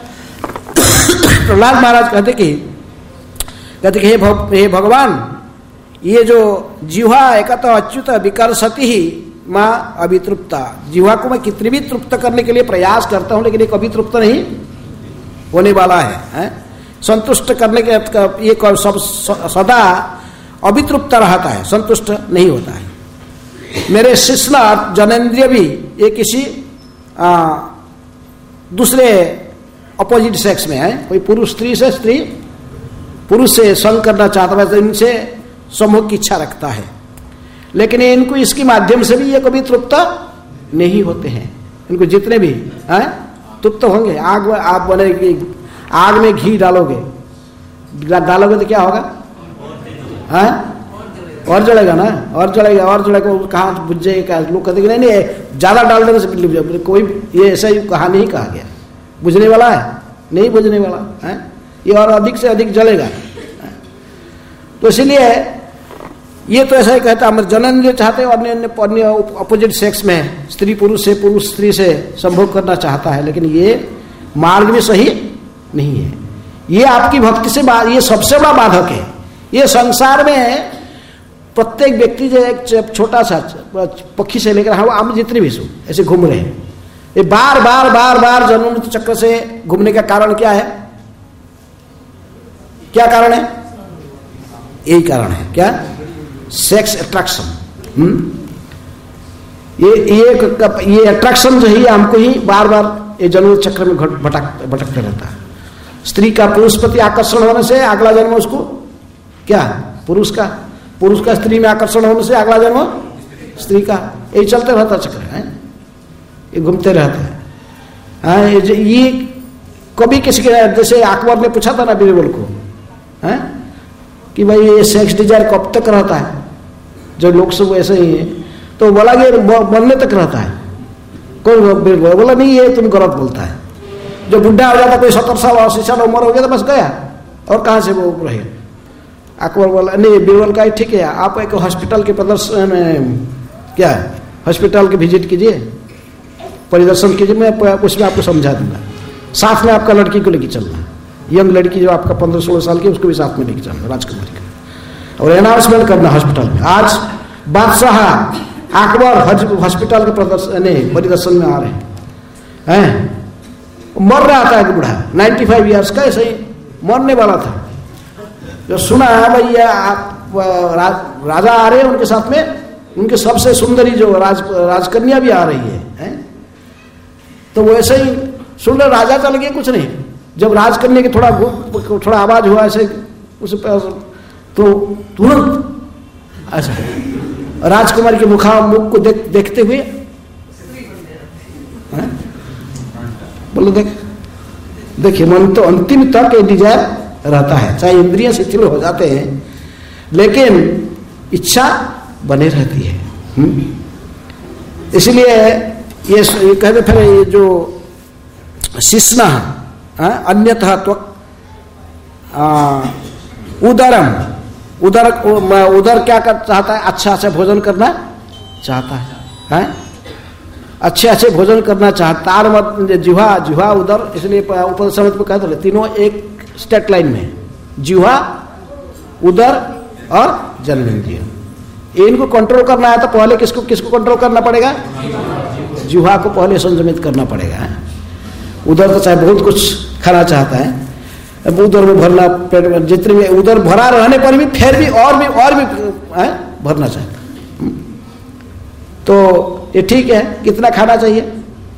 प्रहलाद महाराज कहते कि कहते कि हे भग, हे भगवान, ये जो जिह्वा एकत अच्युत विकर्षति ही माँ अभितृप्ता, जिह्वा को मैं कितनी भी तृप्त करने के लिए प्रयास करता हूं, लेकिन ये कभी तृप्त नहीं होने वाला है, है? संतुष्ट करने के ये सब सदा अभितृप्त रहता है, संतुष्ट नहीं होता है। मेरे शिष्ण जनेन्द्रिय भी ये किसी आ, दूसरे अपोजिट सेक्स में है, कोई पुरुष स्त्री से, स्त्री पुरुष से संग करना चाहता है, तो इनसे सम्भोग की इच्छा रखता है, लेकिन इनको इसके माध्यम से भी ये कभी तृप्त नहीं होते हैं। इनको जितने भी हैं तृप्त होंगे। आग में आप बनेगी, आग में घी डालोगे डालोगे तो क्या होगा? हैं? और जलेगा ना, और जलेगा और जलेगा, कहाँ बुझ जाएगा? लोग कहते नहीं नहीं ज्यादा डाल देने से कोई, ये ऐसा ही कहा नहीं कहा गया, बुझने वाला है नहीं बुझने वाला है, ये और अधिक से अधिक जलेगा। तो इसलिए ये तो ऐसा ही कहता है, जनन जो चाहते हैं अन्य अन्य अपोजिट सेक्स में स्त्री पुरुष से, पुरुष स्त्री से संभोग करना चाहता है, लेकिन ये मार्ग में सही नहीं है। ये आपकी भक्ति से ये सबसे बड़ा बाधक है। ये संसार में प्रत्येक व्यक्ति जो एक छोटा सा पक्षी से लेकर हम जितने भी सो ऐसे घूम रहे हैं, ये बार बार बार बार जन्म चक्र से घूमने का कारण क्या है? क्या कारण है? यही कारण है, क्या? Sex attraction. ये ये ये अट्रैक्शन जो है हमको ही बार बार ये जन्म चक्र में भटक भटकते रहता है। स्त्री का पुरुष प्रति आकर्षण होने से अगला जन्म उसको क्या? पुरुष का, पुरुष का स्त्री में आकर्षण होने से अगला जन्म स्त्री का, यही चलते रहता चक्र है, ये घूमते रहता है। ये, ये कभी किसी के, जैसे अकबर ने पूछा था ना बीरबल को, है कि भाई ये सेक्स डिजायर कब तक रहता है? जो लोग सब ऐसे ही है, तो बोला कि मरने तक रहता है। कौन बीरबल बोला नहीं, ये तुम गलत बोलता है। जो बुढ़ा हो जाता, कोई सत्तर साल अस्सी साल उम्र हो गया तो बस गया, और कहाँ से वो रहे। अकबर बोला नहीं, बीरबल का ठीक है, आप एक हॉस्पिटल के प्रदर्शन क्या हॉस्पिटल के विजिट कीजिए, परिदर्शन कीजिए, मैं उसमें आपको समझा दूंगा। साथ में आपका लड़की को लेके चलना है, यंग लड़की जो आपका पंद्रह सोलह साल की, उसको भी साथ में लेके चलना, राजकुमारी का, और अनाउंसमेंट करना हॉस्पिटल में, आज बादशाह अकबर हॉस्पिटल के प्रदर्शन परिदर्शन में आ रहे हैं, मर रहा था एक बूढ़ा नाइन्टी फाइव ईयर्स का, ऐसे ही मरने वाला था। जो सुना है भैया आप राज, राजा आ रहे हैं उनके साथ में, उनके सबसे सुंदरी जो राज राजकन्या भी आ रही है, है? तो वो ऐसे ही सुन रहे, राजा चल गए, कुछ नहीं, जब राजकन्या की थोड़ा थोड़ा आवाज हुआ ऐसे उस तो तुरंत ऐसा राजकुमारी के मुखा मुख को देख, देखते हुए है? बोलो देख देखिए, मन तो अंतिम तक डिजायर रहता है, चाहे इंद्रियां शिथिल हो जाते हैं लेकिन इच्छा बने रहती है। इसलिए ये कहते फिर ये जो शिश्न अन्यतः त्वक उदरम, उदर उदर क्या कर चाहता है, अच्छा अच्छा भोजन करना चाहता है, है? अच्छे अच्छे भोजन करना चाहता है, जिह्वा जिह्वा उदर, इसलिए ऊपर समझ में कहते तीनों एक स्टेट लाइन में, जिह्वा उदर और जननेंद्रिय, इनको कंट्रोल करना है तो पहले किसको किसको कंट्रोल करना पड़ेगा, जिह्वा को पहले संयमित करना पड़ेगा। उधर तो चाहे बहुत कुछ खाना चाहता है, अब उधर में भरना पेट में, जितने में उधर भरा रहने पर भी फिर भी और भी और भी है, भरना चाहता है। तो ये ठीक है, कितना खाना चाहिए,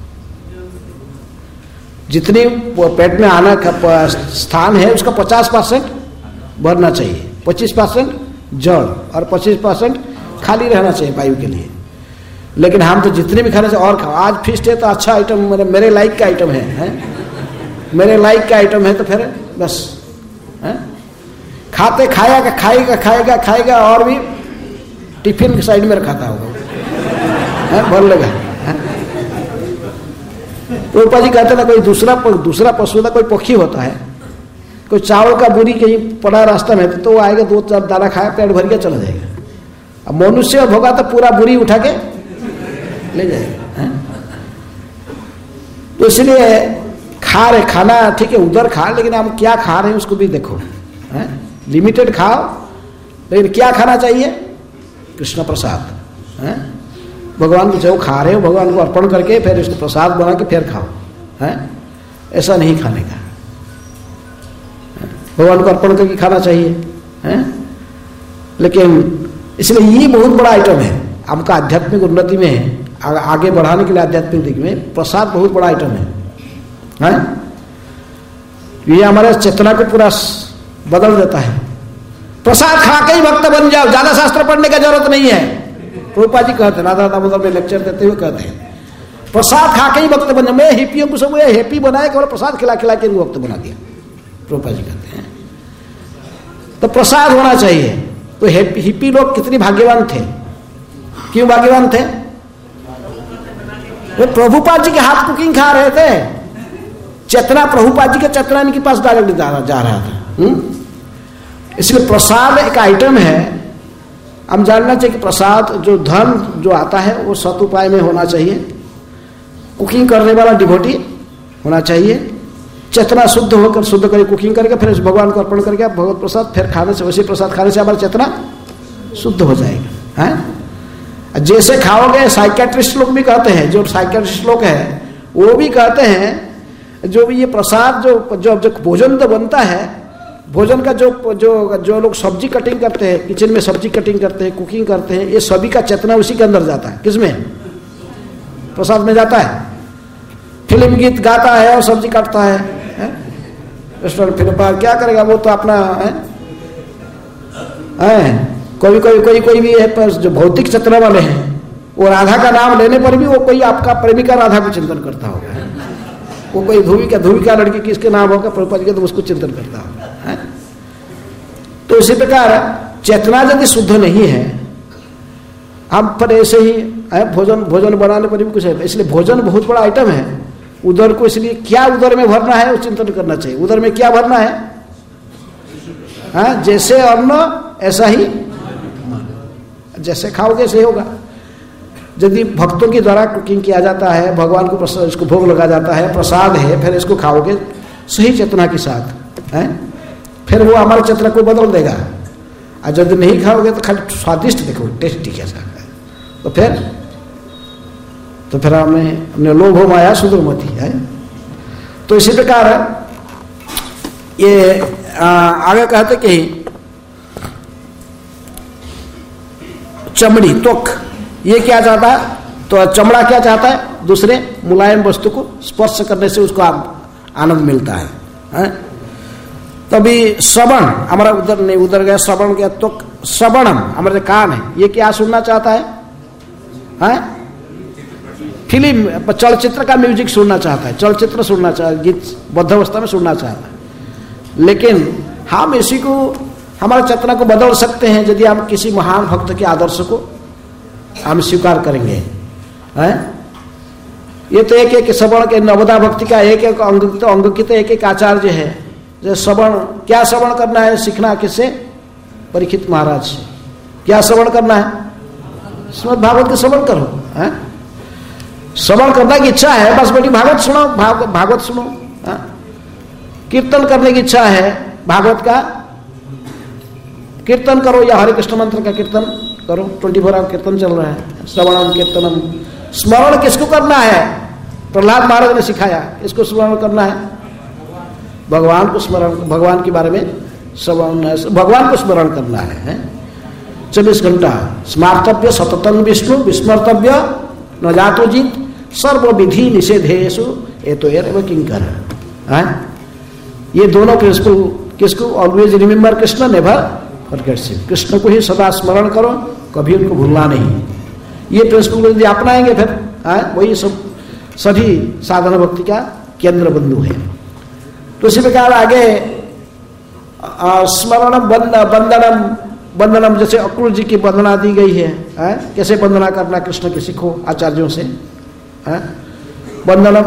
जितनी पेट में आना का स्थान है उसका पचास परसेंट भरना चाहिए, पच्चीस परसेंट जड़ और पच्चीस परसेंट खाली रहना चाहिए वायु के लिए। लेकिन हम तो जितने भी खाना चाहिए और खाओ, आज फिस्ट है तो अच्छा आइटम, मेरे मेरे लाइक का आइटम है, है? मेरे लाइक का आइटम है तो फिर बस है? खाते खाएगा खाएगा खाएगा खाएगा और भी टिफिन के साइड में रखाता होगा, भर लेगा। रूपा जी कहते ना, कोई दूसरा दूसरा पशु था, कोई पक्षी होता है, कोई चावल का बुरी कहीं पड़ा रास्ता में तो वो आएगा, दो चार दाना खाया पेट भर के चला जाएगा। अब मनुष्य होगा तो पूरा बुरी उठा के ले जाएगा। तो इसलिए खा रहे, खाना ठीक है उधर खा, लेकिन हम क्या खा रहे हैं उसको भी देखो, है? लिमिटेड खाओ, लेकिन क्या खाना चाहिए, कृष्ण प्रसाद, है? भगवान को जो खा रहे हो भगवान को अर्पण करके फिर इसको प्रसाद बना के फिर खाओ, है? ऐसा नहीं खाने का, भगवान को अर्पण करके खाना चाहिए, है? लेकिन इसलिए ये बहुत बड़ा आइटम है आपका आध्यात्मिक उन्नति में, आगे बढ़ाने के लिए आध्यात्मिक में प्रसाद बहुत बड़ा आइटम है, है? ये हमारे चेतना को पूरा बदल देता है। प्रसाद खा के ही भक्त बन जाओ, ज्यादा शास्त्र पढ़ने की जरूरत नहीं है। रूपा जी कहते हैं, राधा दामोदर में लेक्चर देते हुए कहते हैं, प्रसाद खा के ही भक्त बन जाओ। मैं हिप्पियों को सब हैप्पी बनाया केवल प्रसाद खिला खिला के भक्त बना दिया, रूपा जी कहते हैं। तो प्रसाद होना चाहिए। तो हिप्पी लोग कितनी भाग्यवान थे, क्यों भाग्यवान थे, वो प्रभुपाद जी के हाथ कुकिंग खा रहे थे, चेतना प्रभुपाद जी के चेतना इनके पास डायरेक्ट जा, जा रहा था। हुँ? इसलिए प्रसाद एक आइटम है, हम जानना चाहिए कि प्रसाद जो धन जो आता है वो सत उपाय में होना चाहिए, कुकिंग करने वाला डिवोटी होना चाहिए, चेतना शुद्ध होकर शुद्ध करके कुकिंग करके फिर भगवान को अर्पण करके भगवत प्रसाद फिर खाने से, वैसे प्रसाद खाने से हमारी चेतना शुद्ध हो जाएगी, है? जैसे खाओगे, साइकेट्रिस्ट लोग भी कहते हैं, जो साइकेट्रिस्ट लोग हैं वो भी कहते हैं, जो भी ये प्रसाद जो जो, जो भोजन तो बनता है, भोजन का जो जो जो लोग सब्जी कटिंग करते हैं, किचन में सब्जी कटिंग करते हैं, कुकिंग करते हैं, ये सभी का चेतना उसी के अंदर जाता है। किसमें? प्रसाद में जाता है। फिल्म गीत गाता है और सब्जी काटता है, है? रेस्टोरेंट फिल्म पर क्या करेगा, वो तो अपना है, है? कोई कोई कोई कोई भी है पर जो भौतिक चेतना वाले हैं, वो राधा का नाम लेने पर भी वो कोई आपका प्रेमिका राधा को चिंतन करता होगा, वो कोई धुवी का धुवी का लड़की किसके नाम होगा प्रभुपाद के, तो उसको चिंतन करता होगा, है? तो इसी प्रकार चेतना यदि शुद्ध नहीं है, हम पर ऐसे ही है, भोजन भोजन बनाने पर भी कुछ है। इसलिए भोजन बहुत बड़ा आइटम है। उधर को इसलिए क्या उधर में भरना है वो चिंतन करना चाहिए। उधर में क्या भरना है, है? जैसे अन्न ऐसा ही, जैसे खाओगे ऐसे होगा। यदि भक्तों के द्वारा कुकिंग किया जाता है, भगवान को इसको भोग लगा जाता है, प्रसाद है, फिर इसको खाओगे सही चेतना के साथ है, फिर वो हमारे चेतना को बदल देगा। और यदि नहीं खाओगे तो खाली स्वादिष्ट देखो, टेस्टी कैसा है, तो फिर तो फिर हमें हमने लोभ माया सुदुर्मति है। तो इसी प्रकार ये आ, आगे कहते कि चमड़ी त्वक ये क्या चाहता है, तो चमड़ा क्या चाहता है, दूसरे मुलायम वस्तु को स्पर्श करने से उसको आनंद मिलता है, है? तभी श्रवण हमारा उधर नहीं उधर गया, श्रवण गया तो श्रवणम हमारे कान है, ये क्या सुनना चाहता है, है? फिल्म चलचित्र का म्यूजिक सुनना चाहता है, चलचित्र सुनना चाहता है, गीत बद्ध अवस्था में सुनना चाहता है। लेकिन हम इसी को हमारे चेतना को बदल सकते हैं यदि हम किसी महान भक्त के आदर्श को हम स्वीकार करेंगे, है? ये तो एक एक श्रवण के नवदा भक्ति का एक एक अंग तो अंग की तो एक एक आचार्य है। जो श्रवण क्या श्रवण करना है, सीखना किससे, परीक्षित महाराज से। क्या श्रवण करना है, श्रीमद् भागवत के श्रवण करो, है? श्रवण करने की इच्छा है बस बेटी भागवत सुनो, भाग, भागवत सुनो, है? कीर्तन करने की इच्छा है भागवत का, कीर्तन करो या हरे कृष्ण मंत्र का कीर्तन करो, ट्वेंटी फोर आवर कीर्तन चल रहा है, श्रवणम कीर्तनम। स्मरण किसको करना है, प्रहलाद महाराज ने सिखाया, इसको स्मरण करना है, भगवान को स्मरण, भगवान के बारे में श्रवण, भगवान को स्मरण करना है। चौबीस घंटा स्मार्तव्य सततम विष्णु विस्मर्तव्य न जातो जीत सर्व विधि निषेधेशु ये तो एव किंकर है। ये दोनों प्रिंसिपल किसको, always remember Krishna never forget him, Krishna को ही सदा स्मरण करो, कभी उनको भूलना नहीं। ये प्रिंसिपल यदि अपनाएंगे फिर है वही सब सभी साधना भक्ति का केंद्र बिंदु है। तो इसी प्रकार आगे स्मरणम बंदनम वंदनम, जैसे अक्रूर जी की वंदना दी गई है, है? कैसे वंदना करना कृष्ण के सीखो आचार्यों से, है? वंदनम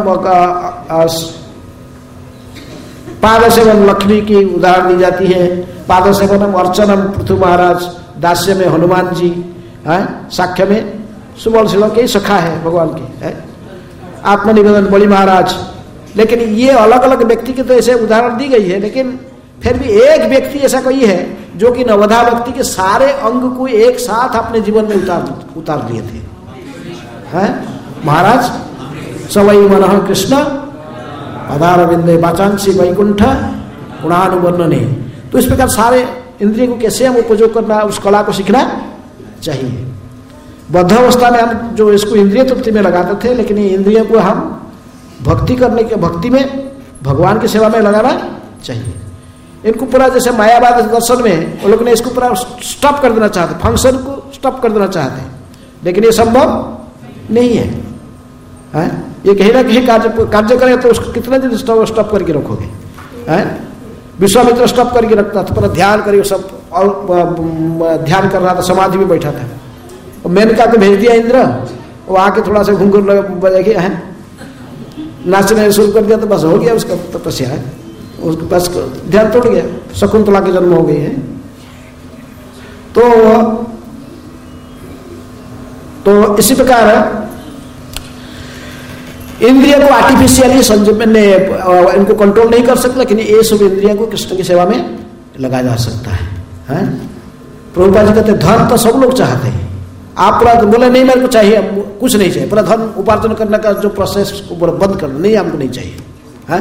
पाद सेवन लक्ष्मी की उदाहरण दी जाती है, पाद सेवनम अर्चनम पृथु महाराज, दास्य में हनुमान जी, है? साख्य में सुबल शिलो के सखा है भगवान के, है? आत्मनिवेदन बड़ी महाराज। लेकिन ये अलग अलग व्यक्ति के तो ऐसे उदाहरण दी गई है, लेकिन फिर भी एक व्यक्ति ऐसा कोई है जो कि नवधा भक्ति के सारे अंग को एक साथ अपने जीवन में उतार उतार लिए थे, हैं? महाराज सवई मन कृष्ण आधार बिंदे वाचांसी वैकुंठ गुणानुवर्णने। तो इस प्रकार सारे इंद्रियों को कैसे हम उपयोग करना, उस कला को सीखना चाहिए। बद्ध अवस्था में हम जो इसको इंद्रिय तृप्ति में लगाते थे, लेकिन ये इंद्रियों को हम भक्ति करने के भक्ति में भगवान की सेवा में लगाना चाहिए। इनको पूरा जैसे मायावाद दर्शन में वो लोग ने इसको पूरा स्टॉप कर देना चाहते, फंक्शन को स्टॉप कर देना चाहते हैं, लेकिन ये संभव नहीं है, है? ये कहीं ना कहीं कार्य कार्य करें तो उसको कितने दिन स्टॉप करके रखोगे, है? विश्वामित्र स्टॉप करके रखता था, पूरा ध्यान करिए सब, और ध्यान कर रहा था, समाधि में बैठा था, और मेनका को भेज दिया इंद्र, वो आके थोड़ा सा घुंघरू बजाके है नाचने शुरू कर दिया, तो बस हो गया उसका तपस्या है, उसके पास ध्यान टूट गया, शकुंतला के जन्म हो गई है। तो तो इसी प्रकार इंद्रिय को आर्टिफिशियली संयम में इनको कंट्रोल नहीं कर सकते, लेकिन ये सब इंद्रियों को कृष्ण की सेवा में लगाया जा सकता है, हैं? प्रभुपाद जी कहते धन तो सब लोग चाहते हैं, आप पूरा बोले नहीं मेरे को चाहिए, कुछ नहीं चाहिए, पूरा धन उपार्जन करने का जो प्रोसेस पूरा बंद करना, नहीं हमको नहीं चाहिए, है?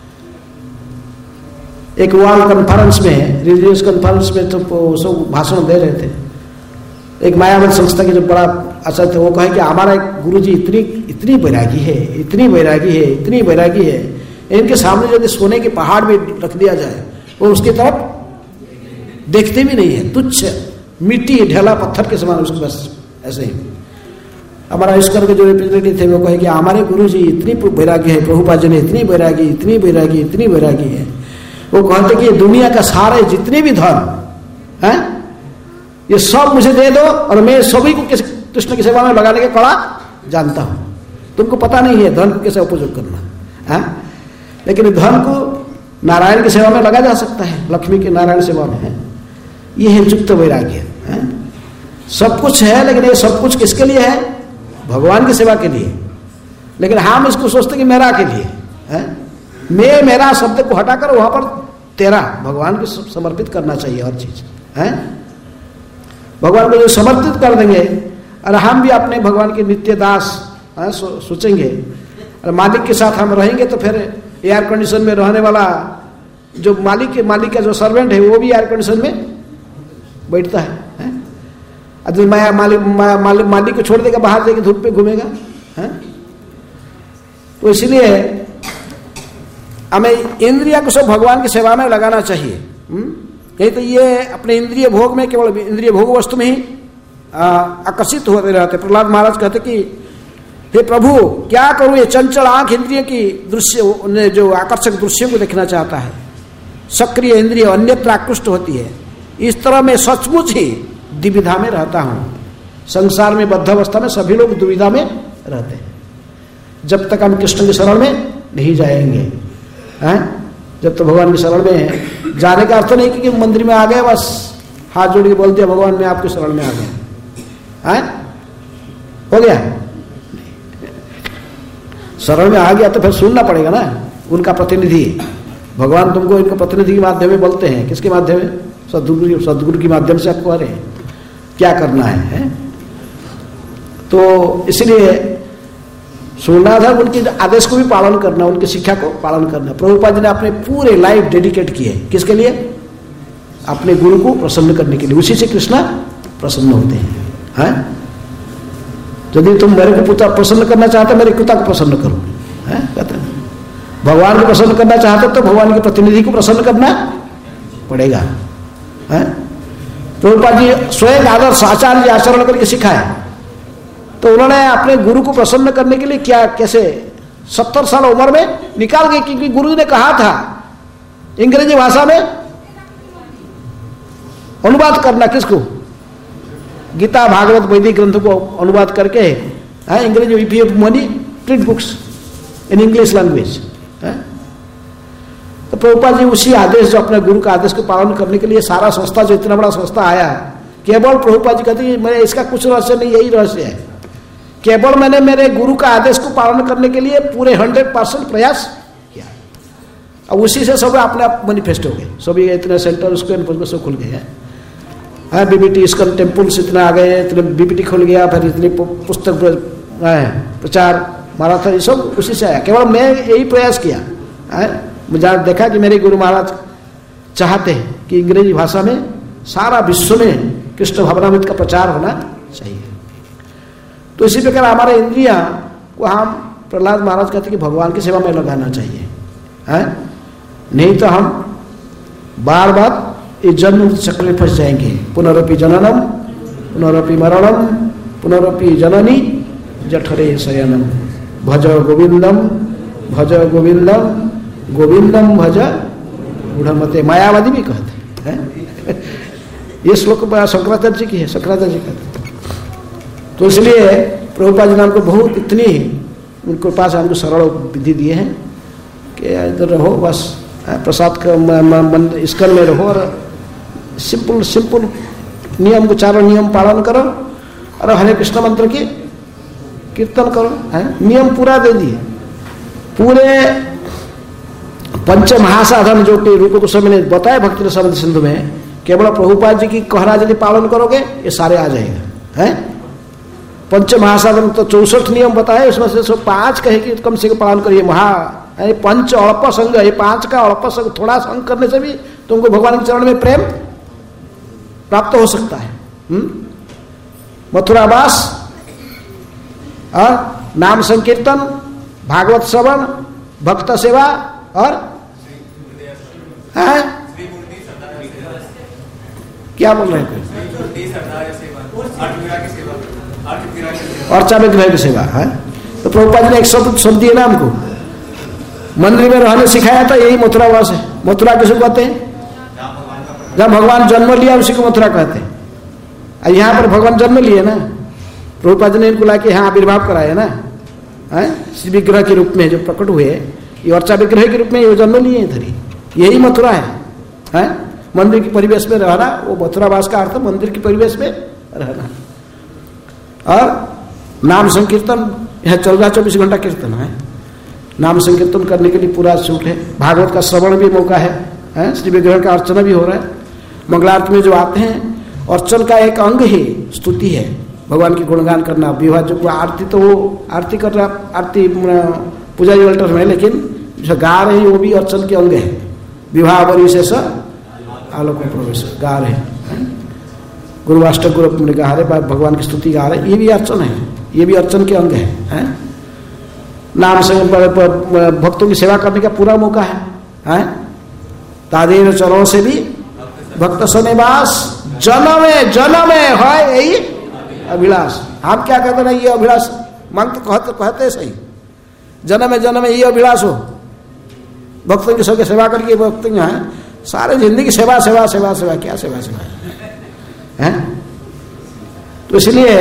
एक वर्ल्ड कॉन्फ्रेंस में, रिलीजियस कॉन्फ्रेंस में तो सब भाषण दे रहे थे, एक मायावत संस्था के जो बड़ा अच्छा थे, वो कहे कि हमारा एक गुरु जी इतनी इतनी वैरागी है, इतनी वैरागी है, इतनी वैरागी है, इनके सामने यदि सोने के पहाड़ में रख दिया जाए वो उसकी तरफ देखते भी नहीं है, तुच्छ मिट्टी ढेला पत्थर के समान उसके पास ऐसे ही। हमारा ईश्वर के जो रिप्रेजेंटेटिव थे वो कहे कि हमारे गुरु जी इतनी वैरागी है, प्रभुपाद जी ने इतनी वैरागी इतनी वैरागी इतनी वैरागी है, वो कहते कि दुनिया का सारे जितने भी धन है ये सब मुझे दे दो और मैं सभी को कृष्ण की सेवा में लगाने के कड़ा जानता हूं, तुमको पता नहीं है धन को कैसे उपयोग करना, है? लेकिन धन को नारायण की सेवा में लगा जा सकता है, लक्ष्मी के नारायण सेवा में, है? ये है युक्त वैराग्य, है? सब कुछ है, लेकिन ये सब कुछ किसके लिए है? भगवान की सेवा के लिए। लेकिन हम इसको सोचते कि मेरा के लिए है, मैं मेरा शब्द को हटाकर वहां पर तेरा भगवान को समर्पित करना चाहिए। हर चीज है भगवान को जो समर्पित कर देंगे और हम भी अपने भगवान के नित्य दास सो, सोचेंगे और मालिक के साथ हम रहेंगे तो फिर एयर कंडीशन में रहने वाला जो मालिक के मालिक का जो सर्वेंट है वो भी एयर कंडीशन में बैठता है, है? अभी माया मालिक मालिक मालिक को छोड़ देगा बाहर जाके धूप पे घूमेगा है? तो इसलिए हमें इंद्रिया को सब भगवान की सेवा में लगाना चाहिए। नहीं तो ये अपने इंद्रिय भोग में केवल इंद्रिय भोग वस्तु में ही आकर्षित होते रहते। प्रहलाद महाराज कहते कि हे प्रभु क्या करूं, ये चंचल आंख इंद्रिय की दृश्य जो आकर्षक दृश्यों को देखना चाहता है, सक्रिय इंद्रिय अन्यत्र आकृष्ट होती है। इस तरह मैं सचमुच ही दुविधा में रहता हूं। संसार में बद्ध अवस्था में सभी लोग दुविधा में रहते हैं जब तक हम कृष्ण के शरण में नहीं जाएंगे हैं। जब तो भगवान के शरण में जाने का अर्थ नहीं कि मंदिर में आ गए बस हाथ जोड़ के बोलते हैं भगवान मैं आपके शरण में आ गया हैं, हो गया। शरण में आ गया तो फिर सुनना पड़ेगा ना उनका प्रतिनिधि। भगवान तुमको इनका प्रतिनिधि के माध्यम में बोलते हैं, किसके माध्यम में? सदगुरु सदगुरु के माध्यम से आपको अरे क्या करना है, है? तो इसलिए सुनना था, उनके आदेश को भी पालन करना, उनकी शिक्षा को पालन करना। प्रभुपाद जी ने अपने पूरे लाइफ डेडिकेट किए किसके लिए? अपने गुरु को प्रसन्न करने के लिए। उसी से कृष्ण प्रसन्न होते हैं, हैं? यदि तुम मेरे को पुत्र प्रसन्न करना चाहते मेरे पिता को प्रसन्न करो, हैं? कहते हैं भगवान को प्रसन्न करना चाहते तो भगवान के प्रतिनिधि को प्रसन्न करना पड़ेगा, हैं? प्रभुपाद जी स्वयं आदर्श आचार्य आचरण करके सिखाए। तो उन्होंने अपने गुरु को प्रसन्न करने के लिए क्या कैसे सत्तर साल उम्र में निकाल गए, क्योंकि गुरु ने कहा था अंग्रेजी भाषा में अनुवाद करना। किसको? गीता भागवत वैदिक ग्रंथों को अनुवाद करके है अंग्रेजी। If you have money print books in English language. तो प्रभुपाद जी उसी आदेश जो अपने गुरु का आदेश को पालन करने के लिए सारा संस्था जो इतना बड़ा संस्था आया, केवल प्रभुपाद जी कहते हैं मैं इसका कुछ रहस्य नहीं, यही रहस्य है। केवल मैंने मेरे गुरु का आदेश को पालन करने के लिए पूरे हंड्रेड परसेंट प्रयास किया और उसी से सब अपने आप मैनिफेस्ट हो गए। सभी इतने सेंटर उसको सब खुल गए हैं। बीबीटी इसकन टेम्पल्स इतना आ गए, इतने बीबीटी खुल गया, फिर इतनी पुस्तक प्रचार माराथन, ये सब उसी से आया। केवल मैं यही प्रयास किया है। मुझे देखा कि मेरे गुरु महाराज चाहते हैं कि अंग्रेजी भाषा में सारा विश्व में कृष्ण भावनामृत का प्रचार होना चाहिए। तो इसी प्रकार हमारे इंद्रिया को हम प्रहलाद महाराज कहते हैं कि भगवान की सेवा में लगाना चाहिए, है? नहीं तो हम बार बार इस जन्म चक्र में फंस जाएंगे। पुनरपि जननम पुनरपि मरणम पुनरपि जननी जठरे शयनम भज गोविंदम भज गोविंदम गोविंदम भज गुढ़मते। मायावादी भी कहते हैं। ये श्लोक शंकराचार्य जी की है, शंकराचार्य जी कहते। तो इसलिए प्रभुपाद जी ने हमको बहुत इतनी उनके पास हमको सरल विधि दिए हैं कि इधर रहो बस प्रसाद का इसकन में रहो और सिंपल सिंपल नियम को चारों नियम पालन करो और हरे कृष्ण मंत्र की कीर्तन करो, है? नियम पूरा दे दिए। पूरे पंच महासाधन जो कि रूप गोस्वामी ने बताया भक्ति रसामृत सिंधु में, केवल प्रभुपाद जी की कहना यदि पालन करोगे ये सारे आ जाएगा, है? पंच महासाधन तो चौसठ नियम बताए, उसमें से सब पांच कहे कि कम से कम पालन करिए। महा पंच अल्प संग, ये पांच का अल्प संग, थोड़ा संग करने से भी तुमको भगवान के चरण में प्रेम प्राप्त हो सकता है। मथुरावास और नाम संकीर्तन, भागवत श्रवण, भक्त सेवा और है? क्या बोल रहे हैं? अर्चा विग्रह की सेवा है। तो प्रभुपाद जी ने एक शब्द सुन दिए ना हमको, मंदिर में रहने सिखाया था, यही मथुरावास है। मथुरा किसे कहते हैं? जब भगवान जन्म लिया उसी को मथुरा कहते हैं। और यहाँ पर भगवान जन्म लिए ना, प्रभुपाद जी ने इनको लाके यहाँ आविर्भाव कराया ना, है? विग्रह के रूप में जो प्रकट हुए, ये अर्चा विग्रह के रूप में ये जन्म लिए इधर ही, यही मथुरा है, है? मंदिर के परिवेश में रहना, वो मथुरावास का अर्थ मंदिर के परिवेश में रहना। और नाम संकीर्तन यह चल रहा, चौबीस घंटा कीर्तन है। नाम संकीर्तन करने के लिए पूरा छूट है। भागवत का श्रवण भी मौका है, है? श्री विग्रह का अर्चना भी हो रहा है। मंगलारती में जो आते हैं, अर्चन का एक अंग ही स्तुति है, भगवान की गुणगान करना। विवाह जो आरती तो वो आरती कर रहा, आरती पूजा अल्टर में, लेकिन जो गा रहे हैं वो भी अर्चन के अंग है। विवाह परिशेष आलोक प्रवेश गा रहे हैं, गुरुवाष्टक गुरु गा रहे, भगवान की स्तुति गा रहे, ये भी अर्चन है, ये भी अर्चन के अंग है, है? नाम से भक्तों की सेवा करने का पूरा मौका है, है? तादेव चरणों से भी भक्त सनिवास जन्मे जन्मे है यही अभिलाष। हम क्या कहते ना, ये अभिलाष मांगते कहते कहते सही, जन्म जन्म ये अभिलाष हो भक्तों की सबकी सेवा करके। भक्त है सारे जिंदगी सेवा सेवा सेवा सेवा, क्या सेवा सेवा है, है? तो इसलिए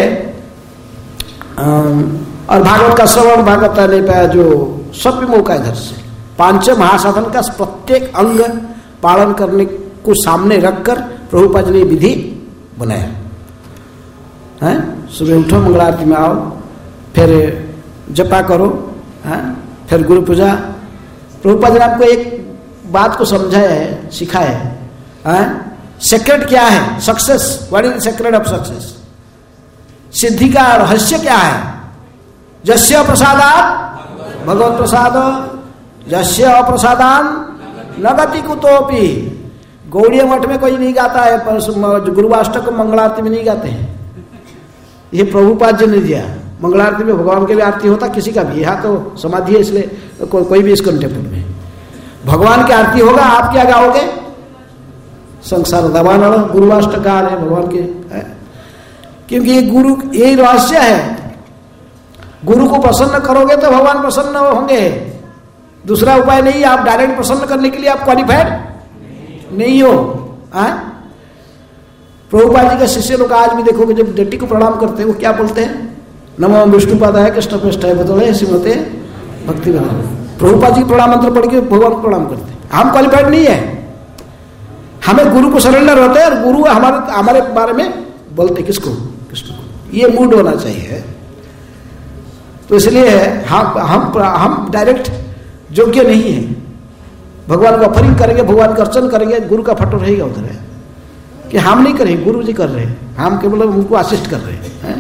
और भागवत का श्रवण, भागवत नहीं पाया जो सब भी मौका इधर से। पांच महासाधन का प्रत्येक अंग पालन करने को सामने रखकर प्रभुपाद जी ने विधि बनाया है। सुबह उठो, मंगलारती में आओ, फिर जपा करो, है? फिर गुरु पूजा। प्रभुपाद जी ने आपको एक बात को समझाया है, सिखाया है। सेक्रेट क्या है success, what is the secret of success? सिद्धि का रहस्य क्या है? जस्य प्रसादात् भगवत प्रसाद, जस्य अप्रसादान न गति कुतोपि। गौड़ीय मठ में कोई नहीं गाता है, पर गुरुवाष्टक मंगलारती में नहीं गाते हैं। ये प्रभुपाद जी ने दिया। मंगलारती में भगवान के भी आरती होता, किसी का भी, यहाँ तो समाधि है इसलिए तो को, कोई भी इसको टेम्पल में भगवान की आरती होगा, आप क्या गाओगे? संसार दबाना, गुरुवाष्टक गा रहे भगवान के, है? क्योंकि ये गुरु, यही रहस्य है। गुरु को प्रसन्न करोगे तो भगवान प्रसन्न होंगे, दूसरा उपाय नहीं। आप डायरेक्ट प्रसन्न करने के लिए आप क्वालिफाइड नहीं हो। प्रभुपाद जी के शिष्य लोग आज भी देखोगे, जब डट्टी को प्रणाम करते हैं वो क्या बोलते हैं? नमो विष्णुपादाय कृष्ण पृष्ठाय बतौले श्रीमते भक्ति बना। प्रभुपाद जी प्रणाम मंत्र पढ़ के भगवान को प्रणाम करते हैं। हम क्वालिफाइड नहीं है, हमें गुरु को सरेंडर होते हैं और गुरु हमारे हमारे बारे में बोलते किसको? कृष्ण को। ये मूड होना चाहिए। तो इसलिए हम हम हम डायरेक्ट योग्य नहीं है। भगवान को ऑफरिंग करेंगे, भगवान का अर्चन करेंगे, गुरु का फोटो रहेगा उधर है कि हम नहीं करेंगे, गुरु जी कर रहे हैं, हम केवल उनको असिस्ट कर रहे हैं।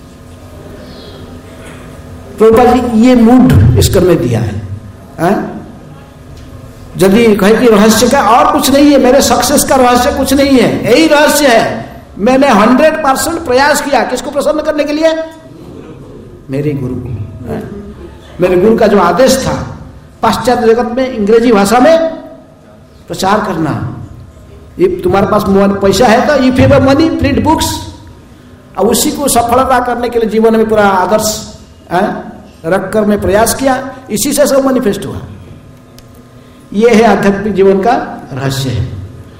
प्रभुपाद जी ये मूड ईश्वर में दिया है, है? यदि कहे कि रहस्य का और कुछ नहीं है, मेरे सक्सेस का रहस्य कुछ नहीं है, यही रहस्य है। मैंने हंड्रेड परसेंट प्रयास किया किसको प्रसन्न करने के लिए? मेरे गुरु को। मेरे गुरु का जो आदेश था पाश्चात्य जगत में अंग्रेजी भाषा में प्रचार करना। ये तुम्हारे पास पैसा है तो if you have money print books, और उसी को सफलता करने के लिए जीवन में पूरा आदर्श रखकर मैं प्रयास किया, इसी से सब मैनिफेस्ट हुआ। ये है आध्यात्मिक जीवन का रहस्य है।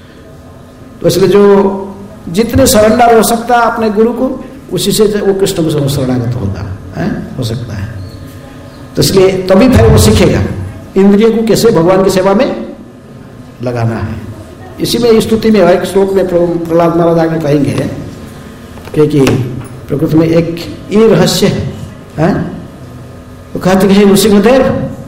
तो इसलिए जो जितने सरेंडर हो सकता है अपने गुरु को, उसी से वो कृष्ण को शरणागत होगा, है? हो सकता है। तो इसलिए तभी फिर वो सीखेगा इंद्रियों को कैसे भगवान की सेवा में लगाना है। इसी में स्तुति में एक श्लोक में प्रहलाद महाराज आगे कहेंगे कि प्रकृति में एक ये रहस्य है, है? वो कहते हैं नृसिंहदेव,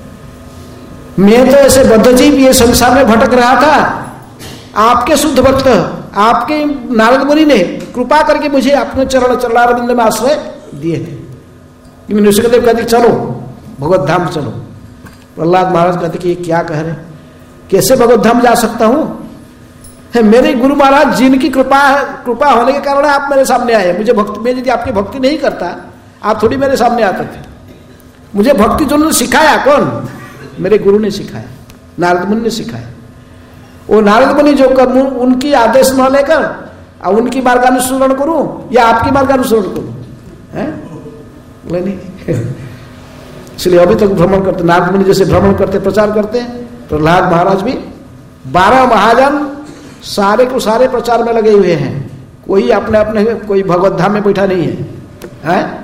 मैं तो ऐसे बद्धजीव ये संसार में भटक रहा था, आपके शुद्ध भक्त आपके नारद मुनि ने कृपा करके मुझे अपने चरण चरणारविंद में आश्रय दिए हैं। नृसिंहदेव कहते चलो भगवत धाम चलो। प्रहलाद महाराज कहते कि ये क्या कह रहे, कैसे भगवत धाम जा सकता हूं? है मेरे गुरु महाराज जिनकी कृपा कृपा होने के कारण आप मेरे सामने आए। मुझे भक्ति, मैं यदि आपकी भक्ति नहीं करता आप थोड़ी मेरे सामने आते थे। मुझे भक्ति जो उन्होंने सिखाया, कौन? मेरे गुरु ने सिखाया, नारद मुनि ने सिखाया। वो नारद मुनि जो कर उनकी आदेश न लेकर और उनकी मार्गानुसरण करूं या आपकी मार्गानुसरण करूं, है? नहीं। इसलिए अभी तक भ्रमण करते, नारद मुनि जैसे भ्रमण करते प्रचार करते हैं, प्रहलाद महाराज भी बारह महाजन सारे को सारे प्रचार में लगे हुए हैं। कोई अपने अपने कोई भगवत धाम में बैठा नहीं है, है?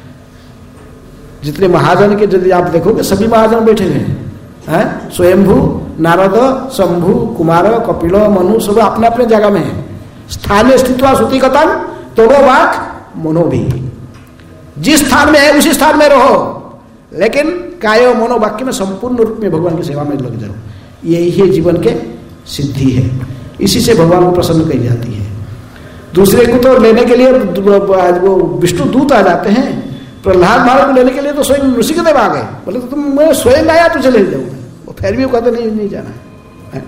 जितने महाजन के यदि आप देखोगे सभी महाजन बैठे हुए हैं, हैं? स्वयंभू, नारद, शंभु, कुमार, कपिल, मनु सब अपने अपने जगह में है। स्थानीय स्थित्वा श्रुति कथन तोड़ो वाक मनो भी, जिस स्थान में है उसी स्थान में रहो, लेकिन कायो मनोवाक्य में संपूर्ण रूप में भगवान की सेवा में लग जाओ। यही है जीवन के सिद्धि है, इसी से भगवान को प्रसन्न कही जाती है। दूसरे को तो लेने के लिए वो विष्णु दूत आ जाते हैं, प्रहलाद महाराज को लेने के लिए तो स्वयं ऋषिकेदेव आ गए, बोले तो तुम मैं स्वयं आया तुझे ले जाऊंगा, वो फिर भी वो कहते नहीं नहीं जाना है।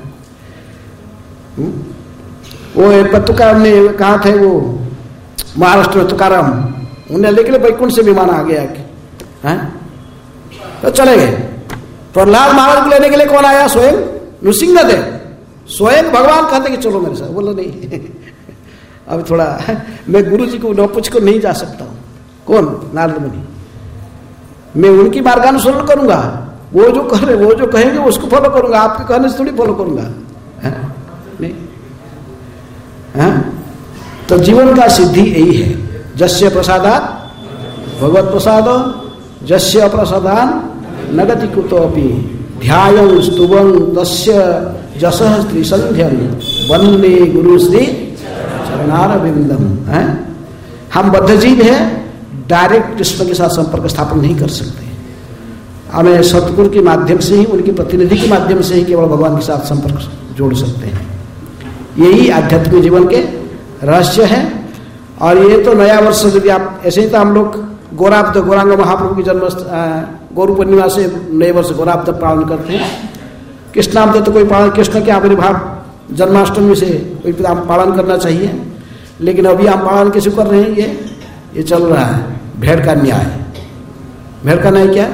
वो तुकाराम ने कहा थे, वो महाराष्ट्र में तुकाराम, उन्हें लेके बैकुंठ से विमान आ गया है तो चले गए। प्रहलाद महाराज को लेने के लिए कौन आया? स्वयं नृसिंहदेव, स्वयं भगवान कहते कि चलो मेरे साथ, बोलो नहीं अब थोड़ा मैं गुरु जी को नौपुछ को नहीं जा सकता हूँ। कौन? नारद मुनि। मैं उनकी मार्गानुसरण करूंगा, वो जो कह रहे वो जो कहेंगे उसको फॉलो करूंगा, आपके कहने से थोड़ी फॉलो करूंगा है? नहीं है? तो जीवन का सिद्धि यही है, जस्य प्रसादात भगवत प्रसादो जस्य प्रसादान नगति कुतोपि ध्यायं स्तुवं तस्य जसः त्रिसंध्यं वन्दे गुरु श्री चरणारविंदम। है हम बद्ध जीव है, डायरेक्ट कृष्ण के साथ संपर्क स्थापन नहीं कर सकते, हमें सतगुरु के माध्यम से ही, उनके प्रतिनिधि के माध्यम से ही केवल भगवान के साथ संपर्क जोड़ सकते हैं। यही आध्यात्मिक जीवन के रहस्य है। और ये तो नया वर्ष, यदि आप ऐसे ही तो हम लोग गौराब्द गौरांग महाप्रभु की जन्म गौरू पूर्णिमा से नए वर्ष गौराब्द पालन करते हैं। कृष्णाब्द तो कोई पालन, कृष्ण के आविर्भाव जन्माष्टमी से कोई पालन करना चाहिए, लेकिन अभी हम पालन कैसे कर रहे हैं? ये ये चल रहा है भेड़ का न्याय। भेड़ का न्याय क्या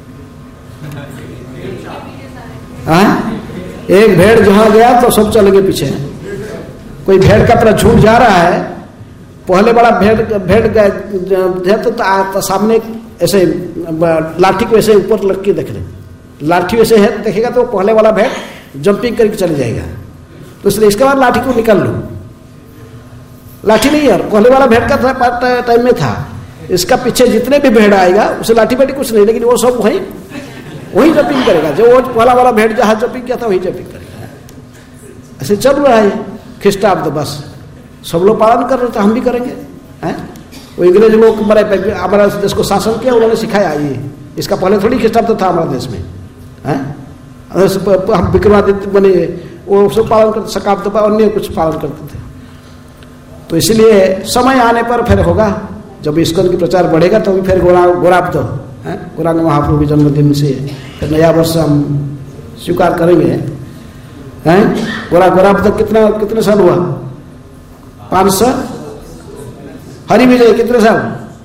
है? एक भेड़ जहां गया तो सब चले गए पीछे। कोई भेड़ का तरह छूट जा रहा है, पहले बड़ा भेड़ भेड़ गया तो, तो सामने ऐसे लाठी को ऐसे ऊपर लग के देख रहे, लाठी वैसे है देखेगा तो पहले वाला भेड़ जंपिंग करके चले जाएगा, तो इसलिए इसके बाद लाठी को निकाल लो। लाठी नहीं यार, पहले वाला भेड़ का टाइम में था, इसका पीछे जितने भी भेड़ आएगा उसे लाठी बैठी कुछ नहीं, लेकिन वो सब वही वही जंपिंग करेगा, जो वो पहला वाला भेड़ जहां जंपिंग किया था वही जंपिंग करेगा। ऐसे चल रहा है ख्रिस्टाब्द, बस सब लोग पालन कर रहे थे, हम भी करेंगे हैं? वो अंग्रेज लोग हमारे हमारा देश को शासन किया, उन्होंने सिखाया ये, इसका पहले थोड़ी ख्रिस्टाब्द था हमारे देश में हैं? हम विक्रमादित्य बने वो सब पालन करते, शकाब्द अन्य कुछ पालन करते थे। तो इसलिए समय आने पर फिर होगा, जब इस्कॉन की प्रचार बढ़ेगा तो भी फिर गोरा गोराब्द है, गौरांग महाप्रभु के जन्मदिन से फिर नया वर्ष हम स्वीकार करेंगे हैं? गोरा गोराब्द कितना कितने साल हुआ? पाँच सौ। हरि विजय कितने साल?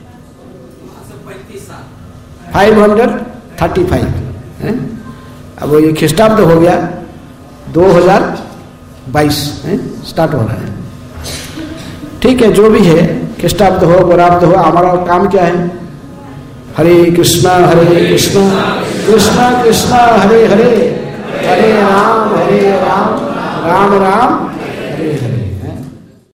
फाइव हंड्रेड थर्टी फाइव है। अब ये ख्रिस्टाब्द हो गया दो हजार बाईस है, स्टार्ट हो रहा है। ठीक है, जो भी है, ख्रिस्टाब्द हो गोराब्द हो, हमारा काम क्या है? हरे कृष्णा हरे कृष्णा कृष्णा कृष्णा हरे हरे, हरे राम हरे राम राम राम हरे हरे।